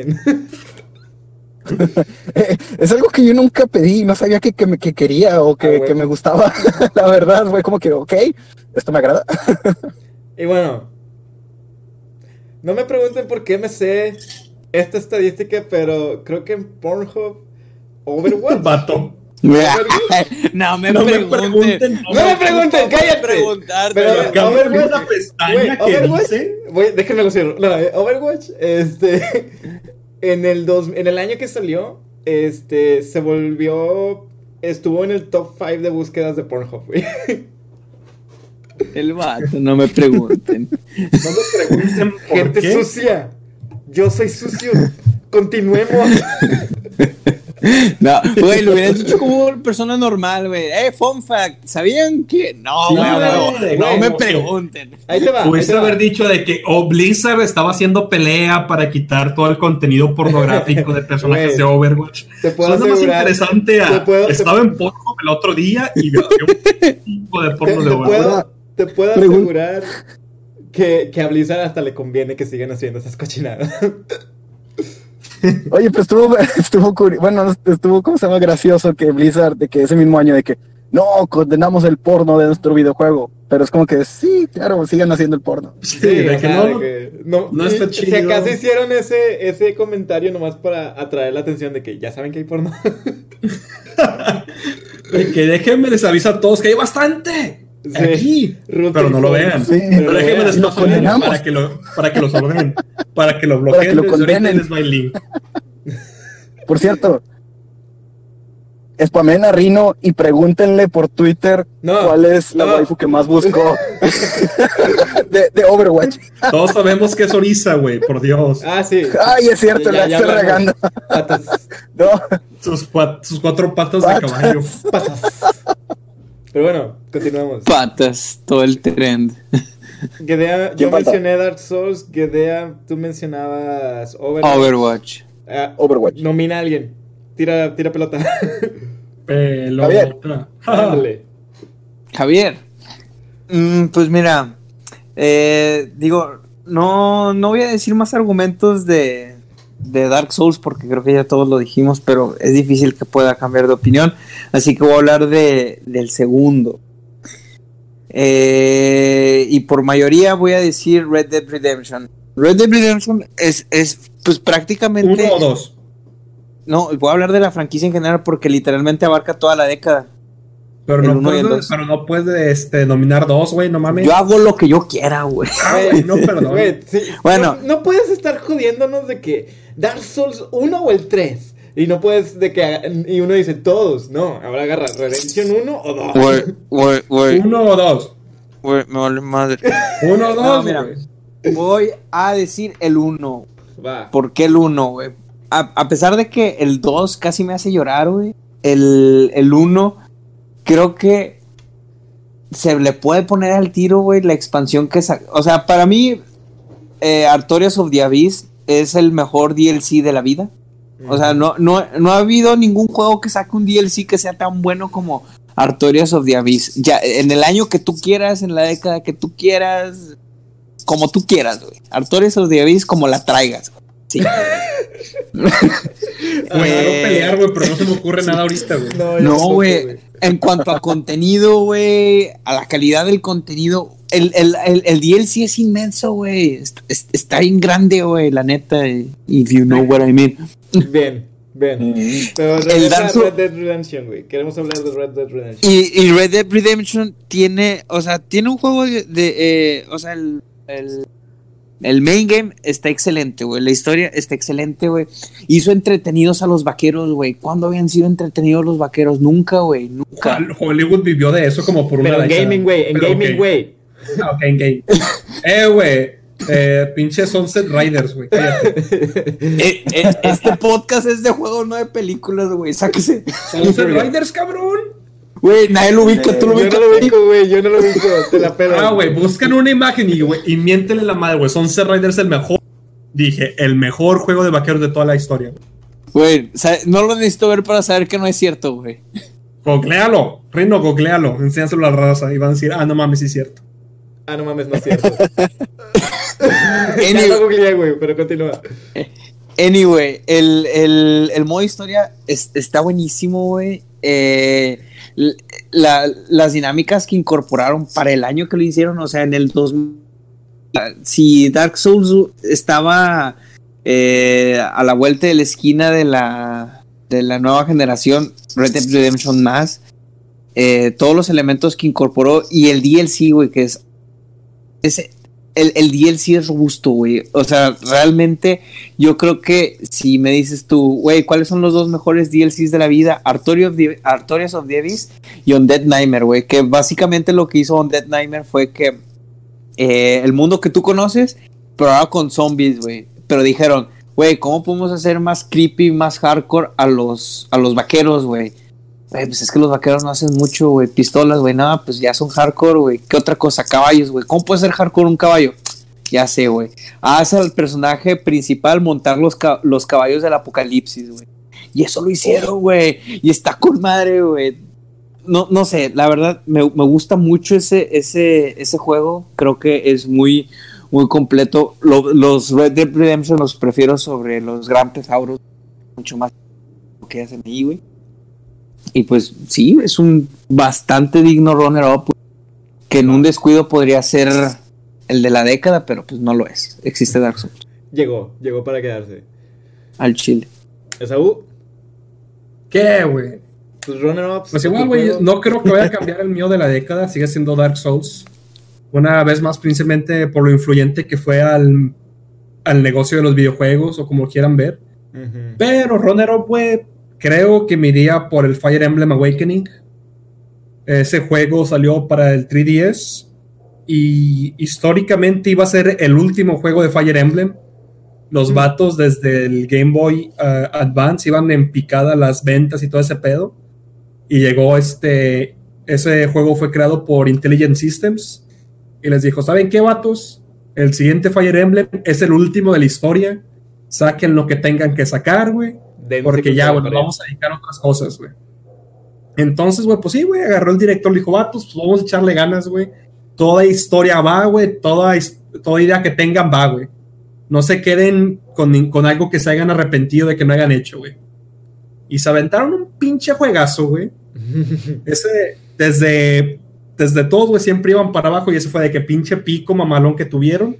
Es algo que yo nunca pedí, no sabía que, que, me, que quería o que, ah, bueno. que me gustaba. La verdad, fue como que, ok, esto me agrada. Y bueno, no me pregunten por qué me sé esta estadística, pero creo que en Pornhub Overwatch. Vato. No me no pregunten. Me pregunten no, no me pregunten, cállate. Pero Overwatch, la pestaña wey, que Overwatch, dice. Voy, déjenme lo cierro. No, Overwatch, este, en el dos, en el año que salió, este, se volvió, estuvo en el top cinco de búsquedas de Pornhub, güey. El vato, no me pregunten. No me pregunten por Gente qué. sucia. Yo soy sucio. Continuemos. No, güey, lo hubieras dicho como persona normal, güey. Eh, fun fact, ¿sabían que? No, güey, sí, no, no, no me pregunten. Ahí te va. Pudiste haber dicho de que oh, Blizzard estaba haciendo pelea para quitar todo el contenido pornográfico de personajes wey, de Overwatch. Te puedo Suena más interesante a... Puedo, estaba te... en porno el otro día y vio un tipo de porno te, de Overwatch. Te puedo, te puedo asegurar que, que a Blizzard hasta le conviene que sigan haciendo esas cochinadas. Oye, pero estuvo, estuvo curioso, bueno, estuvo, ¿cómo se llama? Gracioso que Blizzard, de que ese mismo año de que, no, condenamos el porno de nuestro videojuego, pero es como que, sí, claro, sigan haciendo el porno. Sí, sí de, que no, de que no, no está si, chido. Si acaso hicieron ese, ese comentario nomás para atraer la atención de que ya saben que hay porno. De que déjenme les aviso a todos que hay bastante. Sí, aquí, pero no lo vean. Sí, pero déjenme les lo para que lo para que lo ordenen, para que lo bloqueen, para que lo condenen. Les va el link. Por cierto, spamen a Rino y pregúntenle por Twitter no, cuál es la no. waifu que más buscó de, de Overwatch. Todos sabemos que es Orisa, güey, por Dios. Ah, sí. Ay, es cierto, ya, la ya estoy regando. Patas. No. Sus, sus cuatro patas, patas de caballo. Patas. Pero bueno, continuamos. Patas, todo el trend. Gedea, yo mencioné Dark Souls. Gedea, tú mencionabas Overwatch. Overwatch. Uh, Overwatch. Nomina a alguien. Tira, tira pelota. Pelota. Ándale. Javier. Mm, pues mira, eh, digo, no, no voy a decir más argumentos de, de Dark Souls porque creo que ya todos lo dijimos, pero es difícil que pueda cambiar de opinión. Así que voy a hablar de, del segundo. Eh, y por mayoría voy a decir Red Dead Redemption. Red Dead Redemption es, es pues prácticamente... ¿Uno o dos? No, voy a hablar de la franquicia en general porque literalmente abarca toda la década. Pero no puedes, pero no puedes este, nominar dos, güey, no mames. Yo hago lo que yo quiera, güey. Ay, no, perdón. Wey, sí, bueno. No, no puedes estar jodiéndonos de que Dark Souls uno o el tres. Y no puedes de que... Y uno dice todos. No, ahora agarra Redemption uno o dos. Wey, wey, wey. Uno o dos. Güey, me vale madre. Uno, dos, No, mira, güey. voy a decir el uno. Va. ¿Por qué el uno, güey? A, a pesar de que el dos casi me hace llorar, güey, el, el uno creo que se le puede poner al tiro, güey, la expansión que sa- o sea, para mí eh, Artorias of the Abyss es el mejor D L C de la vida. O sea, no, no, no ha habido ningún juego que saque un D L C que sea tan bueno como Artorias of the Abyss. Ya, en el año que tú quieras, en la década que tú quieras, como tú quieras, güey. Artorias of the Abyss como la traigas. Sí. Güey, quiero Eh, pelear, güey, pero no se me ocurre nada ahorita, güey. No, yo No, tampoco, güey. En cuanto a contenido, güey, a la calidad del contenido, el, el, el, el D L C es inmenso, güey. Est- est- Está bien grande, güey, la neta. If you know what I mean. Bien, bien. Pero El regresa Dark a Souls- Red Dead Redemption, güey. Queremos hablar de Red Dead Redemption. Y, y Red Dead Redemption tiene, o sea, tiene un juego de, de, eh, o sea, el, el, el main game está excelente, güey. La historia está excelente, güey. Hizo entretenidos a los vaqueros, güey. ¿Cuándo habían sido entretenidos los vaqueros? Nunca, güey, nunca. Hollywood vivió de eso como por una Pero en década. gaming, güey. En Pero gaming, ok. güey. Ah, ok, en game. Eh, güey. Eh, pinche Sunset Riders, güey. Cállate. Eh, eh, este podcast es de juegos, no de películas, güey. Sáquese. Sunset Riders, cabrón. Güey, nadie lo ubica, tú lo Yo ubicas. no lo ubico, güey. Yo no lo ubico. Te la pedo. Ah, güey, buscan una imagen y, güey, y miéntele la madre, güey. Sunset Riders es el mejor. Dije, el mejor juego de vaqueros de toda la historia. Güey, sa- no lo necesito ver para saber que no es cierto, güey. Googlealo, Rino, googlealo. Enséñaselo a la raza y van a decir, ah, no mames, sí es cierto. Ah, no mames, no es cierto. Anyway. Ya lo googleé, güey, pero continúa. Anyway, el, el, el modo historia es- está buenísimo, güey. Eh, l- la- las dinámicas que incorporaron para el año que lo hicieron, o sea, en el dos mil. Si Dark Souls estaba eh, a la vuelta de la esquina de la, de la nueva generación, Red Dead Redemption más, eh, todos los elementos que incorporó y el D L C, güey, que es. Ese, el, el D L C es robusto, güey. O sea, realmente yo creo que si me dices tú, güey, ¿cuáles son los dos mejores D L Cs de la vida? Artorias of the, Artorias of the Abyss y Undead Nightmare, güey. Que básicamente lo que hizo Undead Nightmare fue que eh, el mundo que tú conoces, pero ahora con zombies, güey. Pero dijeron, güey, ¿cómo podemos hacer más creepy, más hardcore a los, a los vaqueros, güey? Güey, pues es que los vaqueros no hacen mucho, güey. Pistolas, güey, nada, pues ya son hardcore, güey. ¿Qué otra cosa? Caballos, güey. ¿Cómo puede ser hardcore un caballo? Ya sé, güey. Hace al personaje principal montar los, ca- los caballos del apocalipsis, güey. Y eso lo hicieron, güey. Y está con madre, güey. No, no sé, la verdad, me, me gusta mucho ese, ese, ese juego. Creo que es muy, muy completo. Lo- los Red Dead Redemption los prefiero sobre los Grand Theft Auto. Mucho más que hacen ahí, güey. Y pues sí, es un bastante digno runner-up que en un descuido podría ser el de la década, pero pues no lo es. Existe Dark Souls Llegó, llegó para quedarse. al chile. Esaú, ¿Qué, güey? pues runner-ups. Pues igual, güey, no creo que vaya a cambiar el mío de la década. Sigue siendo Dark Souls. Una vez más, principalmente por lo influyente que fue al, al negocio de los videojuegos, o como quieran ver. Uh-huh. Pero runner-up, güey, creo que me iría por el Fire Emblem Awakening. Ese juego salió para el tres D S y históricamente iba a ser el último juego de Fire Emblem. Los vatos desde el Game Boy uh, Advance iban en picada las ventas y todo ese pedo. Y llegó este... Ese juego fue creado por Intelligent Systems y les dijo, ¿saben qué, vatos? El siguiente Fire Emblem es el último de la historia. Saquen lo que tengan que sacar, güey. Dense Porque ya, contra güey, nos la pared. vamos a dedicar a otras cosas, güey. Entonces, güey, pues sí, güey, agarró el director, le dijo, vatos, pues vamos a echarle ganas, güey. Toda historia va, güey, toda, his- toda idea que tengan va, güey. No se queden con, con algo que se hayan arrepentido de que no hayan hecho, güey. Y se aventaron un pinche juegazo, güey. Ese, desde, desde todos, güey, siempre iban para abajo y ese fue de que pinche pico mamalón que tuvieron.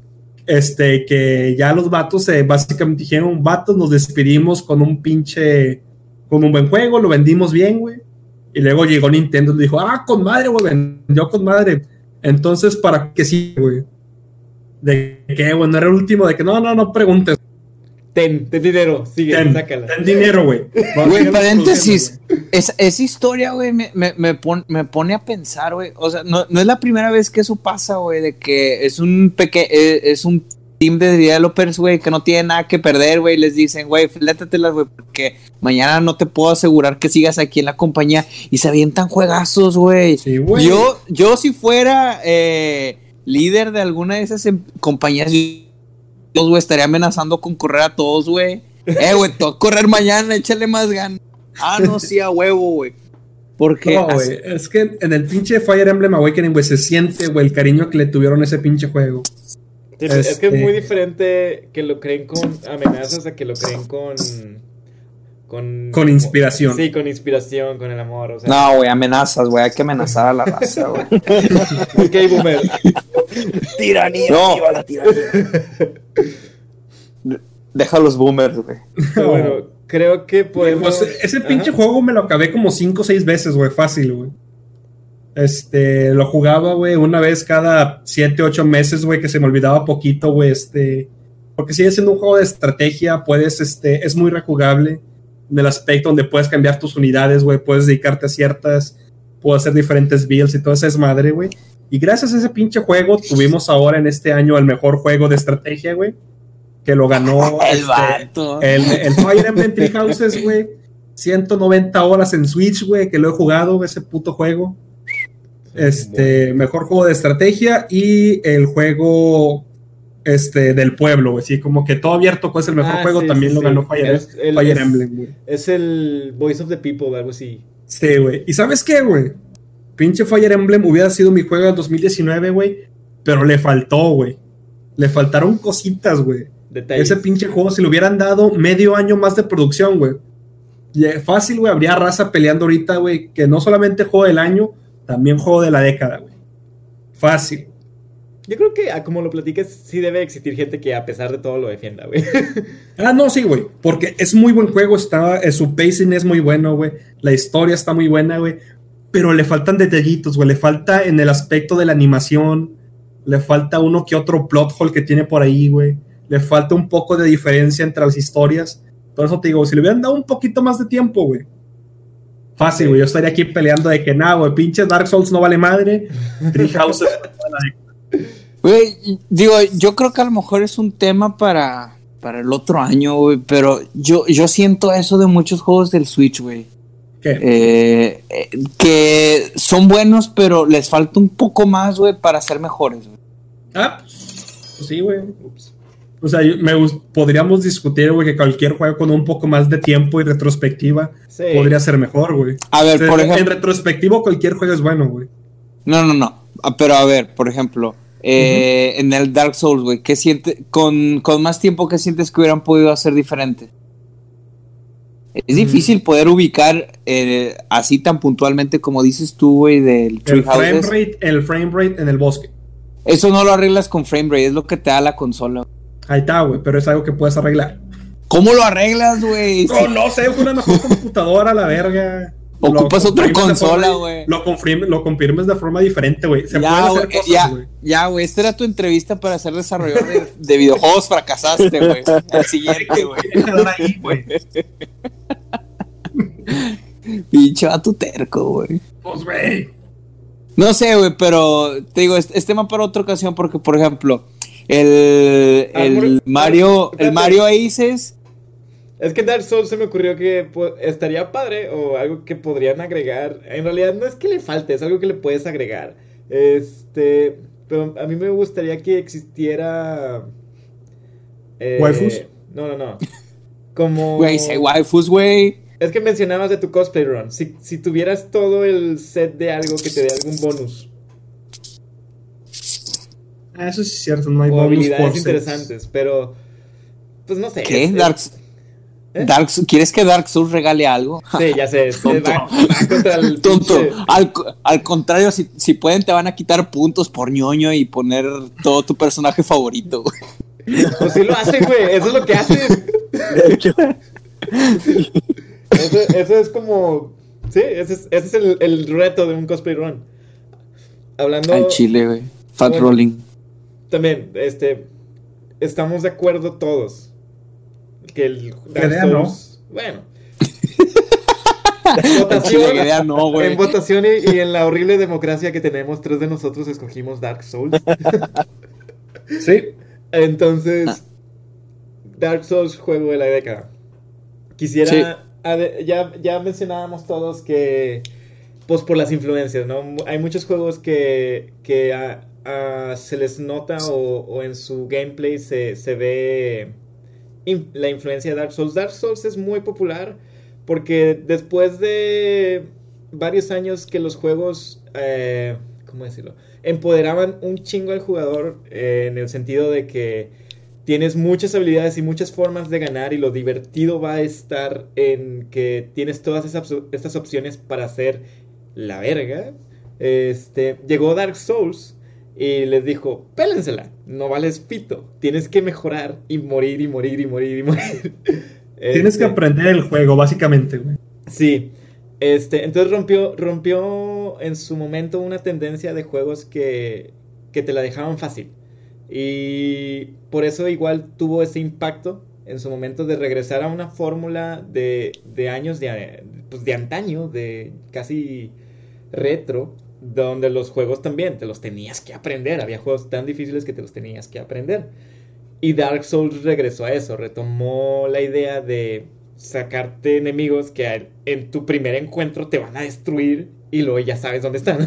Este, que ya los vatos eh, básicamente dijeron, vatos, nos despedimos con un pinche, con un buen juego, lo vendimos bien, güey. Y luego llegó Nintendo y le dijo, ah, con madre, güey, vendió con madre. Entonces, ¿para qué sí, güey? De que, güey, no era el último, de que no, no, no preguntes. Ten, ten dinero, sigue, Ten, sácala. ten dinero, güey. Güey, paréntesis. Esa, esa historia, güey, me, me, me, pon, me pone a pensar, güey. O sea, no, no es la primera vez que eso pasa, güey, de que es un peque es un team de developers, güey, que no tiene nada que perder, güey. Les dicen, güey, flétatelas, güey, porque mañana no te puedo asegurar que sigas aquí en la compañía. Y se avientan juegazos, güey. Sí, güey. Yo, yo si fuera eh, líder de alguna de esas em- compañías, yo, güey, estaría amenazando con correr a todos, güey. Eh, güey, te voy a correr mañana, échale más ganas. Ah, no, sí, a huevo, güey. Porque No, güey, es que en el pinche Fire Emblem Awakening, güey, se siente, güey, el cariño que le tuvieron a ese pinche juego. Sí, este... Es que es muy Este- diferente que lo creen con amenazas a que lo creen con... Con, Con inspiración. Sí, con inspiración, con el amor, o sea. no, güey, amenazas, güey, hay que amenazar a la raza, güey. Ok, boomer. Tiranía, No. viva la tiranía. Deja los boomers, güey. Pero bueno, creo que podemos... Pues, ese pinche Ajá. juego me lo acabé como cinco o seis veces, güey, fácil, güey. Este, lo jugaba, güey, una vez cada siete, ocho meses, güey, que se me olvidaba poquito, güey, este... Porque sigue siendo un juego de estrategia, puedes, este, es muy rejugable en el aspecto donde puedes cambiar tus unidades, güey, puedes dedicarte a ciertas, puedes hacer diferentes builds y todo eso es madre, güey. Y gracias a ese pinche juego tuvimos ahora en este año el mejor juego de estrategia, güey, que lo ganó El este, vato. el, el Fire Emblem Three Houses, güey. ciento noventa horas en Switch, güey, que lo he jugado, ese puto juego. Este, mejor juego de estrategia y el juego este del pueblo, güey. Sí, como que todo abierto, pues el mejor Ah, juego sí, también sí, lo sí. ganó Fire, Es el- Fire es- Emblem, güey. Es el Voice of the People, algo así. Sí, güey. ¿Y sabes qué, güey? Pinche Fire Emblem hubiera sido mi juego en dos mil diecinueve, güey. Pero le faltó, güey. Le faltaron cositas, güey. Detalles. Ese pinche juego, si le hubieran dado medio año más de producción, güey. Y, eh, Fácil, güey, habría raza peleando ahorita, güey, que no solamente juego del año, también juego de la década, güey. Fácil. Yo creo que, ah, como lo platicas, sí debe existir gente que a pesar de todo lo defienda, güey. Ah, no, sí, güey, porque es muy buen juego, está, eh, su pacing es muy bueno, güey. La historia está muy buena, güey. Pero le faltan detallitos, güey. Le falta en el aspecto de la animación. Le falta uno que otro plot hole que tiene por ahí, güey. Le falta un poco de diferencia entre las historias. Por eso te digo, si le hubieran dado un poquito más de tiempo, güey. Fácil, güey. Yo estaría aquí peleando de que nada, güey. Pinche Dark Souls no vale madre. Three Houses. Güey, digo, yo creo que a lo mejor es un tema para, para el otro año, güey, pero yo, yo siento eso de muchos juegos del Switch, güey. ¿Qué? Eh, eh, que son buenos, pero les falta un poco más, güey, para ser mejores, güey. Ah, pues sí, güey. Ups. O sea, yo- me gust- podríamos discutir, güey, que cualquier juego con un poco más de tiempo y retrospectiva Sí. podría ser mejor, güey. A ver, O sea, por en ejemplo... retrospectivo cualquier juego es bueno, güey. No, no, no. Ah, pero a ver, por ejemplo, eh, en el Dark Souls, güey, ¿qué siente con, con más tiempo qué sientes que hubieran podido hacer diferente? Es Mm. difícil poder ubicar eh, así tan puntualmente como dices tú, güey, del Tree El frame Houses. rate, el frame rate en el bosque. Eso no lo arreglas con frame rate, es lo que te da la consola. Ahí está, güey, pero es algo que puedes arreglar. ¿Cómo lo arreglas, güey? No, no sé, una mejor computadora a la verga. Ocupas Lo otra comprimes de consola, forma- güey. Lo, confirm- lo comprimes de forma diferente, güey. Se Ya, pueden hacer güey, cosas, ya, güey. ya, güey, esta era tu entrevista para ser desarrollador de, de videojuegos, fracasaste, güey. El siguiente, güey. Quedar ahí, güey. Pinche vato terco, güey. Pues, güey. No sé, güey, pero te digo, es, es tema para otra ocasión porque, por ejemplo, el, Ah, el por- Mario, espérate. el Mario Aces, Es que en Dark Souls se me ocurrió que po- estaría padre o algo que podrían agregar. En realidad no es que le falte, es algo que le puedes agregar. Este, pero a mí me gustaría que existiera... eh, ¿Waifus? No, no, no. Como... güey, say waifus, güey. Es que mencionabas de tu cosplay run. Si, si tuvieras todo el set de algo que te dé algún bonus Ah, eso sí es cierto, no hay o bonus habilidades por sets. interesantes, pero pues no sé. ¿Qué? es- es- Dark, ¿Eh? Dark, ¿Quieres que Dark Souls regale algo? Sí, ya sé. se Tonto. va- va contra el Tonto. pinche- Al, al contrario, si, si pueden, te van a quitar puntos por ñoño y poner todo tu personaje favorito, güey. Pues sí lo hacen, güey. Eso es lo que hacen. De hecho, Eso, eso es como... Sí, ese es, ese es el, el reto de un cosplay run. Hablando... Al chile, güey. Fat Bueno. rolling. También, este... Estamos de acuerdo todos. que el Dark Dark Souls, no. Bueno. En votación, idea no, en votación y, y en la horrible democracia que tenemos, tres de nosotros escogimos Dark Souls. Sí. Entonces, Dark Souls, juego de la década. Quisiera, sí. ade- ya, ya mencionábamos todos que, pues por las influencias, ¿no? Hay muchos juegos que, que a, a, se les nota o, o en su gameplay se, se ve in, la influencia de Dark Souls. Dark Souls es muy popular porque después de varios años que los juegos, eh, ¿cómo decirlo? Empoderaban un chingo al jugador eh, en el sentido de que tienes muchas habilidades y muchas formas de ganar y lo divertido va a estar en que tienes todas esas, estas opciones para hacer la verga. Este, llegó Dark Souls y les dijo, pélensela, no vales pito, tienes que mejorar y morir y morir y morir y morir. Tienes este, que aprender el juego, básicamente, güey. Sí. Este, entonces rompió, rompió en su momento una tendencia de juegos que, que te la dejaban fácil. Y por eso igual tuvo ese impacto en su momento de regresar a una fórmula de, de años de, pues de antaño, de casi retro, donde los juegos también te los tenías que aprender. Había juegos tan difíciles que te los tenías que aprender. Y Dark Souls regresó a eso, retomó la idea de sacarte enemigos que en tu primer encuentro te van a destruir y luego ya sabes dónde están.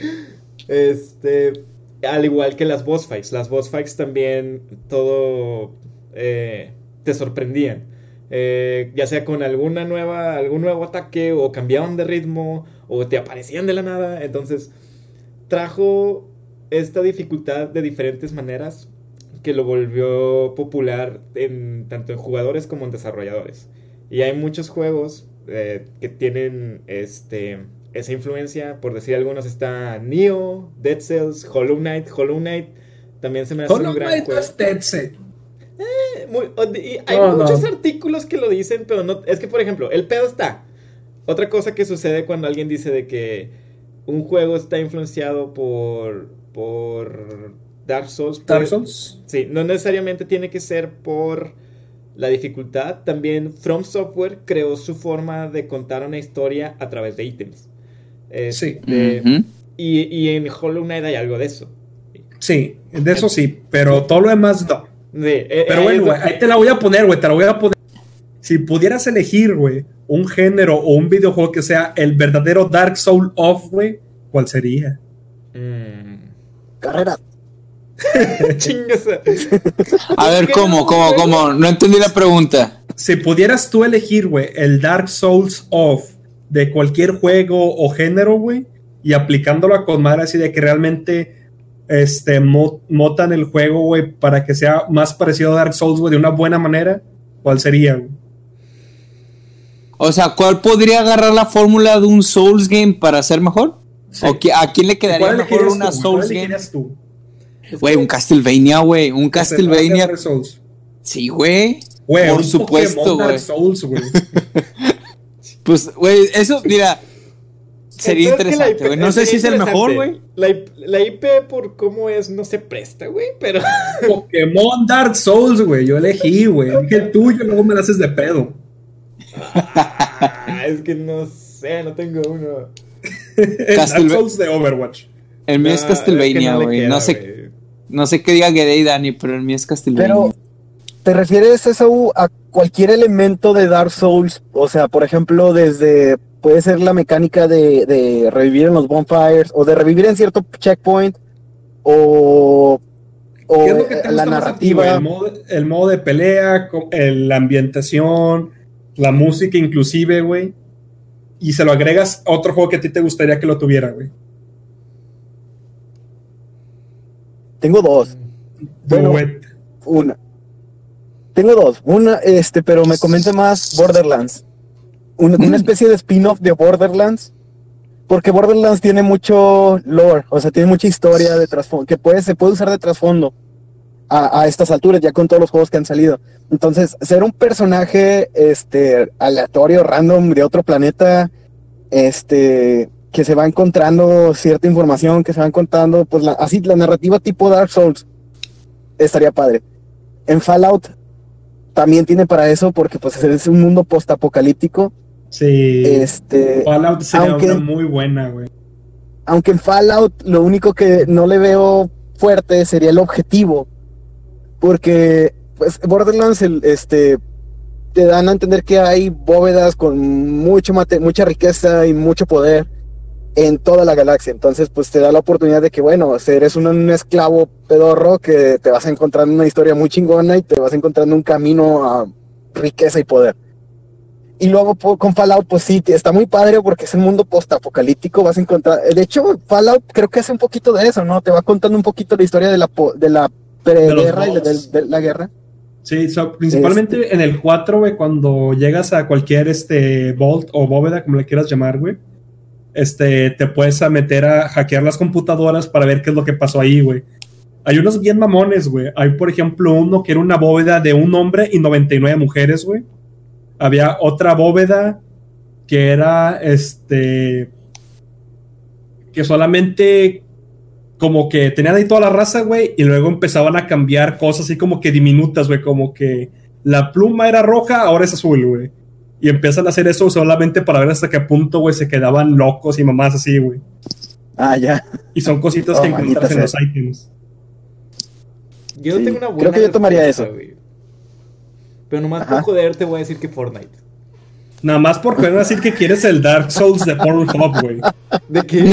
Este, al igual que las boss fights, las boss fights también todo eh, te sorprendían, eh, ya sea con alguna nueva, algún nuevo ataque o cambiaban de ritmo o te aparecían de la nada. Entonces trajo esta dificultad de diferentes maneras que lo volvió popular en, tanto en jugadores como en desarrolladores. Y hay muchos juegos eh, que tienen este, esa influencia. Por decir algunos está Nioh, Dead Cells, Hollow Knight. Hollow Knight también se me hace Hollow un gran Knight juego. es Dead Cells. Eh, muy, y hay no, muchos no. artículos que lo dicen, pero no. Es que, por ejemplo, el pedo está. Otra cosa que sucede cuando alguien dice de que un juego está influenciado por por Dark Souls. Dark pues, Souls. Sí, no necesariamente tiene que ser por la dificultad. También From Software creó su forma de contar una historia a través de ítems. Sí. Este, Ujú. y, y en Hollow Knight hay algo de eso. Sí, de eso sí, pero todo lo demás no. Sí, eh, Pero eh, bueno, es- güey, ahí te la voy a poner, güey, te la voy a poner. Si pudieras elegir, güey, un género o un videojuego que sea el verdadero Dark Soul of, güey, ¿cuál sería? Mm. Carrera. Chingas. A ver, ¿Qué ¿cómo, no, cómo, güey? cómo? No entendí la pregunta. Si pudieras tú elegir, güey, el Dark Souls of de cualquier juego o género, güey, y aplicándolo a con madre así de que realmente este, mo- motan el juego, güey, para que sea más parecido a Dark Souls, güey, de una buena manera, ¿cuál sería, güey? O sea, ¿cuál podría agarrar la fórmula de un Souls game para ser mejor? Sí. ¿O qui- a quién le quedaría ¿Cuál mejor elegirías una tú, güey? Souls ¿Cuál game? elegirías tú? Güey, un Castlevania, güey. Un Que se Castlevania. parezca a Dark Souls. Sí, güey. Güey, Por un supuesto, Pokémon güey. Dark Souls, güey. Pues, güey, eso, mira. Sería Entonces, que la interesante, I P güey. No sé sería si es el mejor, interesante. güey. La, I- la I P por cómo es no se presta, güey, pero... Pokémon Dark Souls, güey. Yo elegí, güey. Dije el tuyo, luego me la haces de pedo. Ah, es que no sé, no tengo uno. El Dark Castleva- Souls de Overwatch. El mío No, es Castlevania, no le güey. queda, No sé, güey. no sé qué diga Gede y Dani, pero el mío es Castlevania. Pero, ¿te refieres eso a cualquier elemento de Dark Souls? O sea, por ejemplo, desde puede ser la mecánica de, de revivir en los bonfires o de revivir en cierto checkpoint o, o ¿Qué es lo que te la gusta más a ti, güey? narrativa. El modo, el modo de pelea, co- el- la ambientación, la música inclusive, güey. Y se lo agregas a otro juego que a ti te gustaría que lo tuviera, güey. Tengo dos. Bueno. Do it. Una. Tengo dos. Una, este, pero me comenta más Borderlands. Una, una especie de spin-off de Borderlands. Porque Borderlands tiene mucho lore, o sea, tiene mucha historia de trasfondo, que puede, se puede usar de trasfondo a, a estas alturas, ya con todos los juegos que han salido. Entonces, ser un personaje este, aleatorio, random, de otro planeta, este, que se va encontrando cierta información, que se va encontrando, pues la, así, la narrativa tipo Dark Souls, estaría padre. En Fallout, también tiene para eso, porque pues es un mundo postapocalíptico. Sí. Este, Fallout sería aunque, una muy buena, güey. Aunque en Fallout lo único que no le veo fuerte sería el objetivo. Porque pues Borderlands el, este, te dan a entender que hay bóvedas con mucho mate, mucha riqueza y mucho poder en toda la galaxia. Entonces pues te da la oportunidad de que, bueno, eres un, un esclavo pedorro que te vas encontrando una historia muy chingona y te vas encontrando un camino a riqueza y poder. Y luego con Fallout, pues sí, está muy padre porque es un mundo postapocalíptico, vas a encontrar... De hecho, Fallout creo que hace un poquito de eso, ¿no? Te va contando un poquito la historia de la, de la preguerra y de, de, de la guerra. Sí, so, principalmente este... en el cuatro, güey, cuando llegas a cualquier este vault o bóveda, como le quieras llamar, güey, este, te puedes a meter a hackear las computadoras para ver qué es lo que pasó ahí, güey. Hay unos bien mamones, güey. Hay, por ejemplo, uno que era una bóveda de un hombre y noventa y nueve mujeres, güey. Había otra bóveda que era este que solamente como que tenían ahí toda la raza, güey, y luego empezaban a cambiar cosas así como que diminutas, güey, como que la pluma era roja, ahora es azul, güey. Y empiezan a hacer eso solamente para ver hasta qué punto, güey, se quedaban locos y mamás así, güey. Ah, ya. Y son cositas oh, que encuentras en los ítems. Yo no sí, tengo una buena creo que yo tomaría eso, güey. Pero nomás Ajá. por joder te voy a decir que Fortnite. Nada más por joder decir que quieres el Dark Souls de Pornhub, güey. ¿De qué?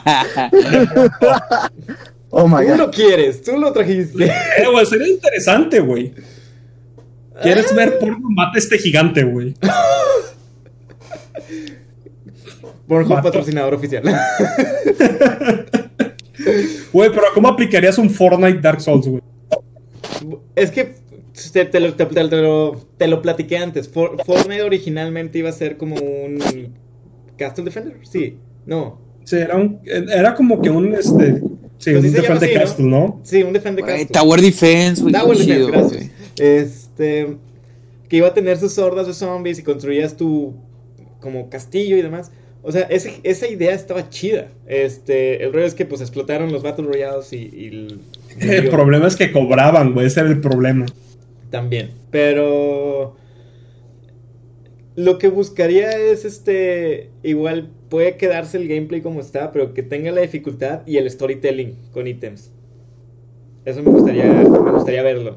Oh my tú God. lo quieres, tú lo trajiste. Eh, güey, sería interesante, güey. ¿Quieres ver porno? Mata a este gigante, güey. Pornhub patrocinador oficial. Güey, pero ¿cómo aplicarías un Fortnite Dark Souls, güey? Es que Te, te, lo, te, te, lo, te lo platiqué antes. For, Fortnite originalmente iba a ser como un Castle Defender, sí, no. Sí, era, un, era como que un este, sí, pues un Defend the Castle, ¿no? ¿no? Sí, un Defend the Castle. Tower Defense, güey. Tower Defense, gracias. Okay. Este, que iba a tener sus hordas de zombies y construías tu como castillo y demás. O sea, ese, esa idea estaba chida. Este, el rollo es que pues explotaron los Battle Royales y, y el, el problema es que cobraban, güey, ese era el problema. También, pero lo que buscaría es este, igual puede quedarse el gameplay como está, pero que tenga la dificultad y el storytelling con ítems. Eso me gustaría, me gustaría verlo.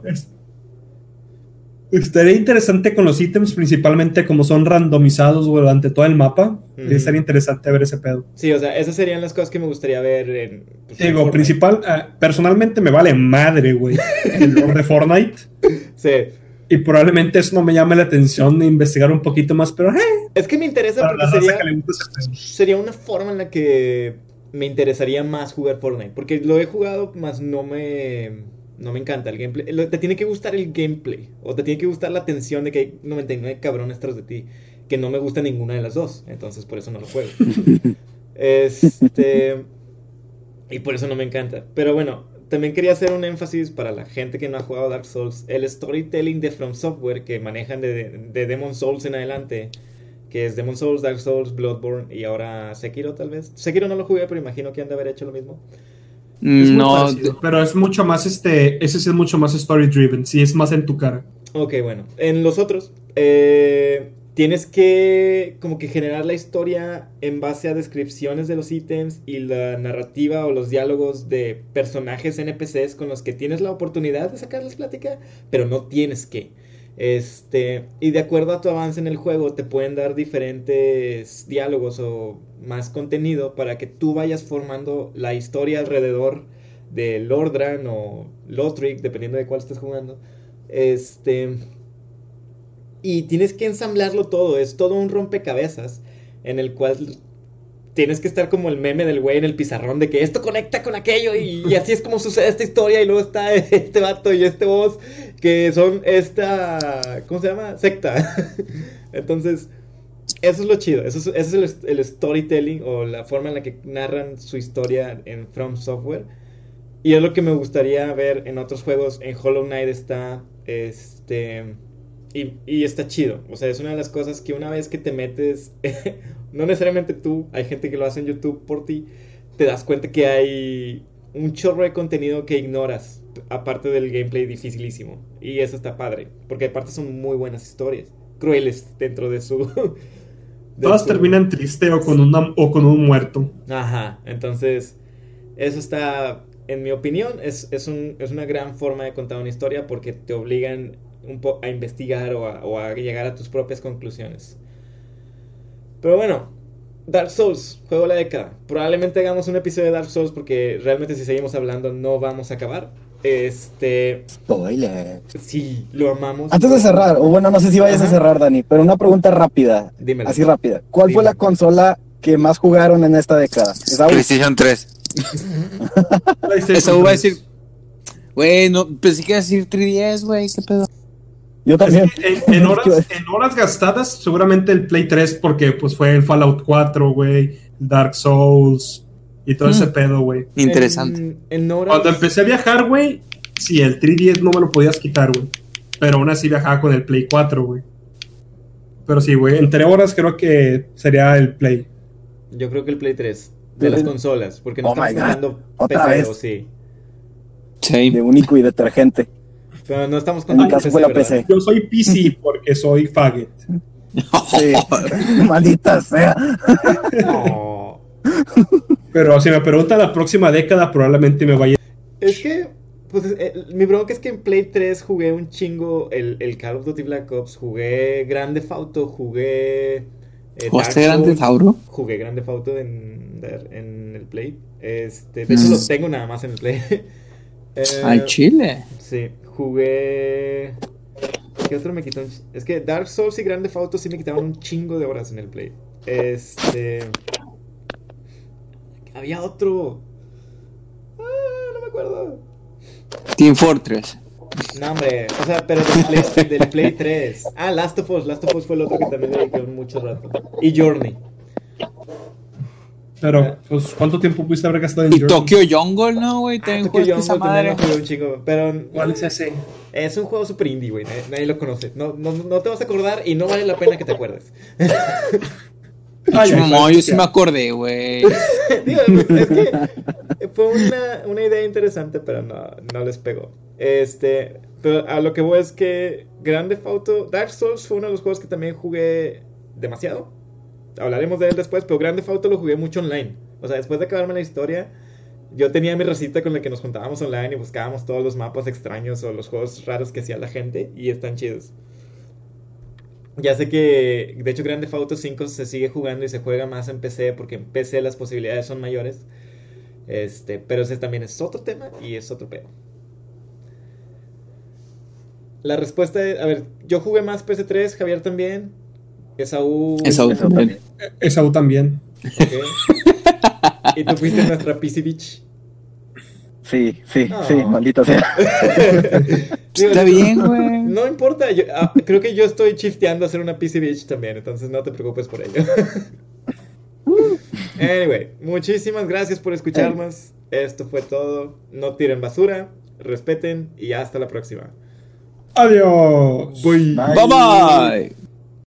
Estaría interesante con los ítems, principalmente como son randomizados durante todo el mapa. Uh-huh. Estaría interesante ver ese pedo. Sí, o sea, esas serían las cosas que me gustaría ver en... Pues, Digo, en principal, uh, personalmente me vale madre, güey, el lore de Fortnite. Sí. Y probablemente eso no me llame la atención de investigar un poquito más, pero... Eh, es que me interesa porque sería, sería una forma en la que me interesaría más jugar Fortnite. Porque lo he jugado, más no me... No me encanta el gameplay. Te tiene que gustar el gameplay. O te tiene que gustar la tensión de que hay noventa y nueve cabrones tras de ti. Que no me gusta ninguna de las dos. Entonces por eso no lo juego. Este... Y por eso no me encanta. Pero bueno, también quería hacer un énfasis para la gente que no ha jugado Dark Souls. El storytelling de From Software que manejan de, de Demon Souls en adelante. Que es Demon Souls, Dark Souls, Bloodborne y ahora Sekiro tal vez. Sekiro no lo jugué, pero imagino que han de haber hecho lo mismo. Es no, parecido, pero es mucho más este, ese sí es mucho más story driven, sí es más en tu cara. Ok, bueno, en los otros eh, tienes que como que generar la historia en base a descripciones de los ítems y la narrativa o los diálogos de personajes N P Cs con los que tienes la oportunidad de sacarles plática, pero no tienes que. Este, y de acuerdo a tu avance en el juego te pueden dar diferentes diálogos o más contenido para que tú vayas formando la historia alrededor de Lordran o Lothric, dependiendo de cuál estés jugando. Este, y tienes que ensamblarlo todo, es todo un rompecabezas en el cual tienes que estar como el meme del güey en el pizarrón de que esto conecta con aquello y, y así es como sucede esta historia y luego está este vato y este boss que son esta... ¿Cómo se llama? Secta. Entonces, eso es lo chido. Eso es, ese es el, el storytelling o la forma en la que narran su historia en From Software. Y es lo que me gustaría ver en otros juegos. En Hollow Knight está... este y, y está chido. O sea, es una de las cosas que una vez que te metes... no necesariamente tú, hay gente que lo hace en YouTube por ti, te das cuenta que hay un chorro de contenido que ignoras aparte del gameplay dificilísimo. Y eso está padre, porque aparte son muy buenas historias, crueles dentro de su... de Todas su- terminan triste o con, una, o con un muerto. Ajá, entonces eso está, en mi opinión, es, es, un, es una gran forma de contar una historia porque te obligan un po a investigar o a, o a llegar a tus propias conclusiones. Pero bueno, Dark Souls, juego de la década. Probablemente hagamos un episodio de Dark Souls porque realmente si seguimos hablando no vamos a acabar. Este, Spoiler. sí, lo amamos. Antes de cerrar, o bueno, no sé si vayas Ajá. a cerrar, Dani, pero una pregunta rápida. Dímelo. Así rápida. ¿Cuál fue Dímelo. la consola que más jugaron en esta década? ¿Esa PlayStation tres. PlayStation Eso va a tres. decir. Güey, no, pensé que iba a decir tres D S, güey, qué pedo. Yo también. En, en horas, en horas gastadas, seguramente el Play tres, porque pues fue el Fallout cuatro, güey, Dark Souls y todo Mm. ese pedo, güey. Interesante. En, en horas... Cuando empecé a viajar, güey, sí, el tres D S no me lo podías quitar, güey. Pero aún así viajaba con el Play cuatro, güey. Pero sí, güey, entre horas creo que sería el Play. Yo creo que el Play tres de las consolas, porque no Oh my estamos God. contando ¿Otra P C, vez? o sí. Sí. De único y detergente. Pero no estamos En mi contando caso fue la ¿verdad? P C. Yo soy P C porque soy faggot. Sí. Maldita sea. No. Pero si me preguntan la próxima década, probablemente me vaya. Es que, pues, eh, mi bronca es que en Play tres jugué un chingo el, el Call of Duty Black Ops, jugué Grand Theft Auto, jugué... eh, ¿Jugaste Dark Grand Souls, Theft Auto? Jugué Grand Theft Auto en, en el Play. Este, de hecho, Mm. lo tengo nada más en el Play. Eh, Al chile. Sí, jugué... ¿Qué otro me quitó? un ch- Es que Dark Souls y Grand Theft Auto sí me quitaban un chingo de horas en el Play. Este... Había otro... Ah, no me acuerdo. Team Fortress. No, hombre, o sea, pero del Play, del Play tres. Ah, Last of Us, Last of Us fue el otro que también le dediqué mucho rato. Y Journey. Pero, pues, ¿cuánto tiempo pudiste haber gastado en Y Journey? Tokyo Jungle, ¿no, güey? Ah, También Tokyo jugaste esa Jungle también madre. lo jugué un chingo, pero ¿Cuál es ese? es un juego super indie, güey, nadie, nadie lo conoce. No, no, no te vas a acordar y no vale la pena que te acuerdes. Ay, ay, No, ay, yo sí ya. me acordé, güey. Digo, es que fue una, una idea interesante, pero no, no les pegó. Este, pero a lo que voy es que Grand Theft Auto, Dark Souls fue uno de los juegos que también jugué demasiado. Hablaremos de él después, pero Grand Theft Auto lo jugué mucho online. O sea, después de acabarme la historia, yo tenía mi recita con la que nos juntábamos online y buscábamos todos los mapas extraños o los juegos raros que hacía la gente y están chidos. Ya sé que, de hecho, Grand Theft Auto cinco se sigue jugando y se juega más en P C porque en P C las posibilidades son mayores. Este, pero ese también es otro tema y es otro pedo. La respuesta es, a ver, yo jugué más P S tres, Javier también, Esaú... Esaú Eso también. Esaú también. Ok. Y tú fuiste nuestra P C Bitch. Sí, sí, No. sí, maldita sea. Digo, Está bien, güey. No importa, yo, ah, creo que yo estoy shifteando a ser una P C Bitch también, entonces no te preocupes por ello. Anyway, muchísimas gracias por escucharnos. Esto fue todo. No tiren basura, respeten y hasta la próxima. Adiós. Bye. Bye bye.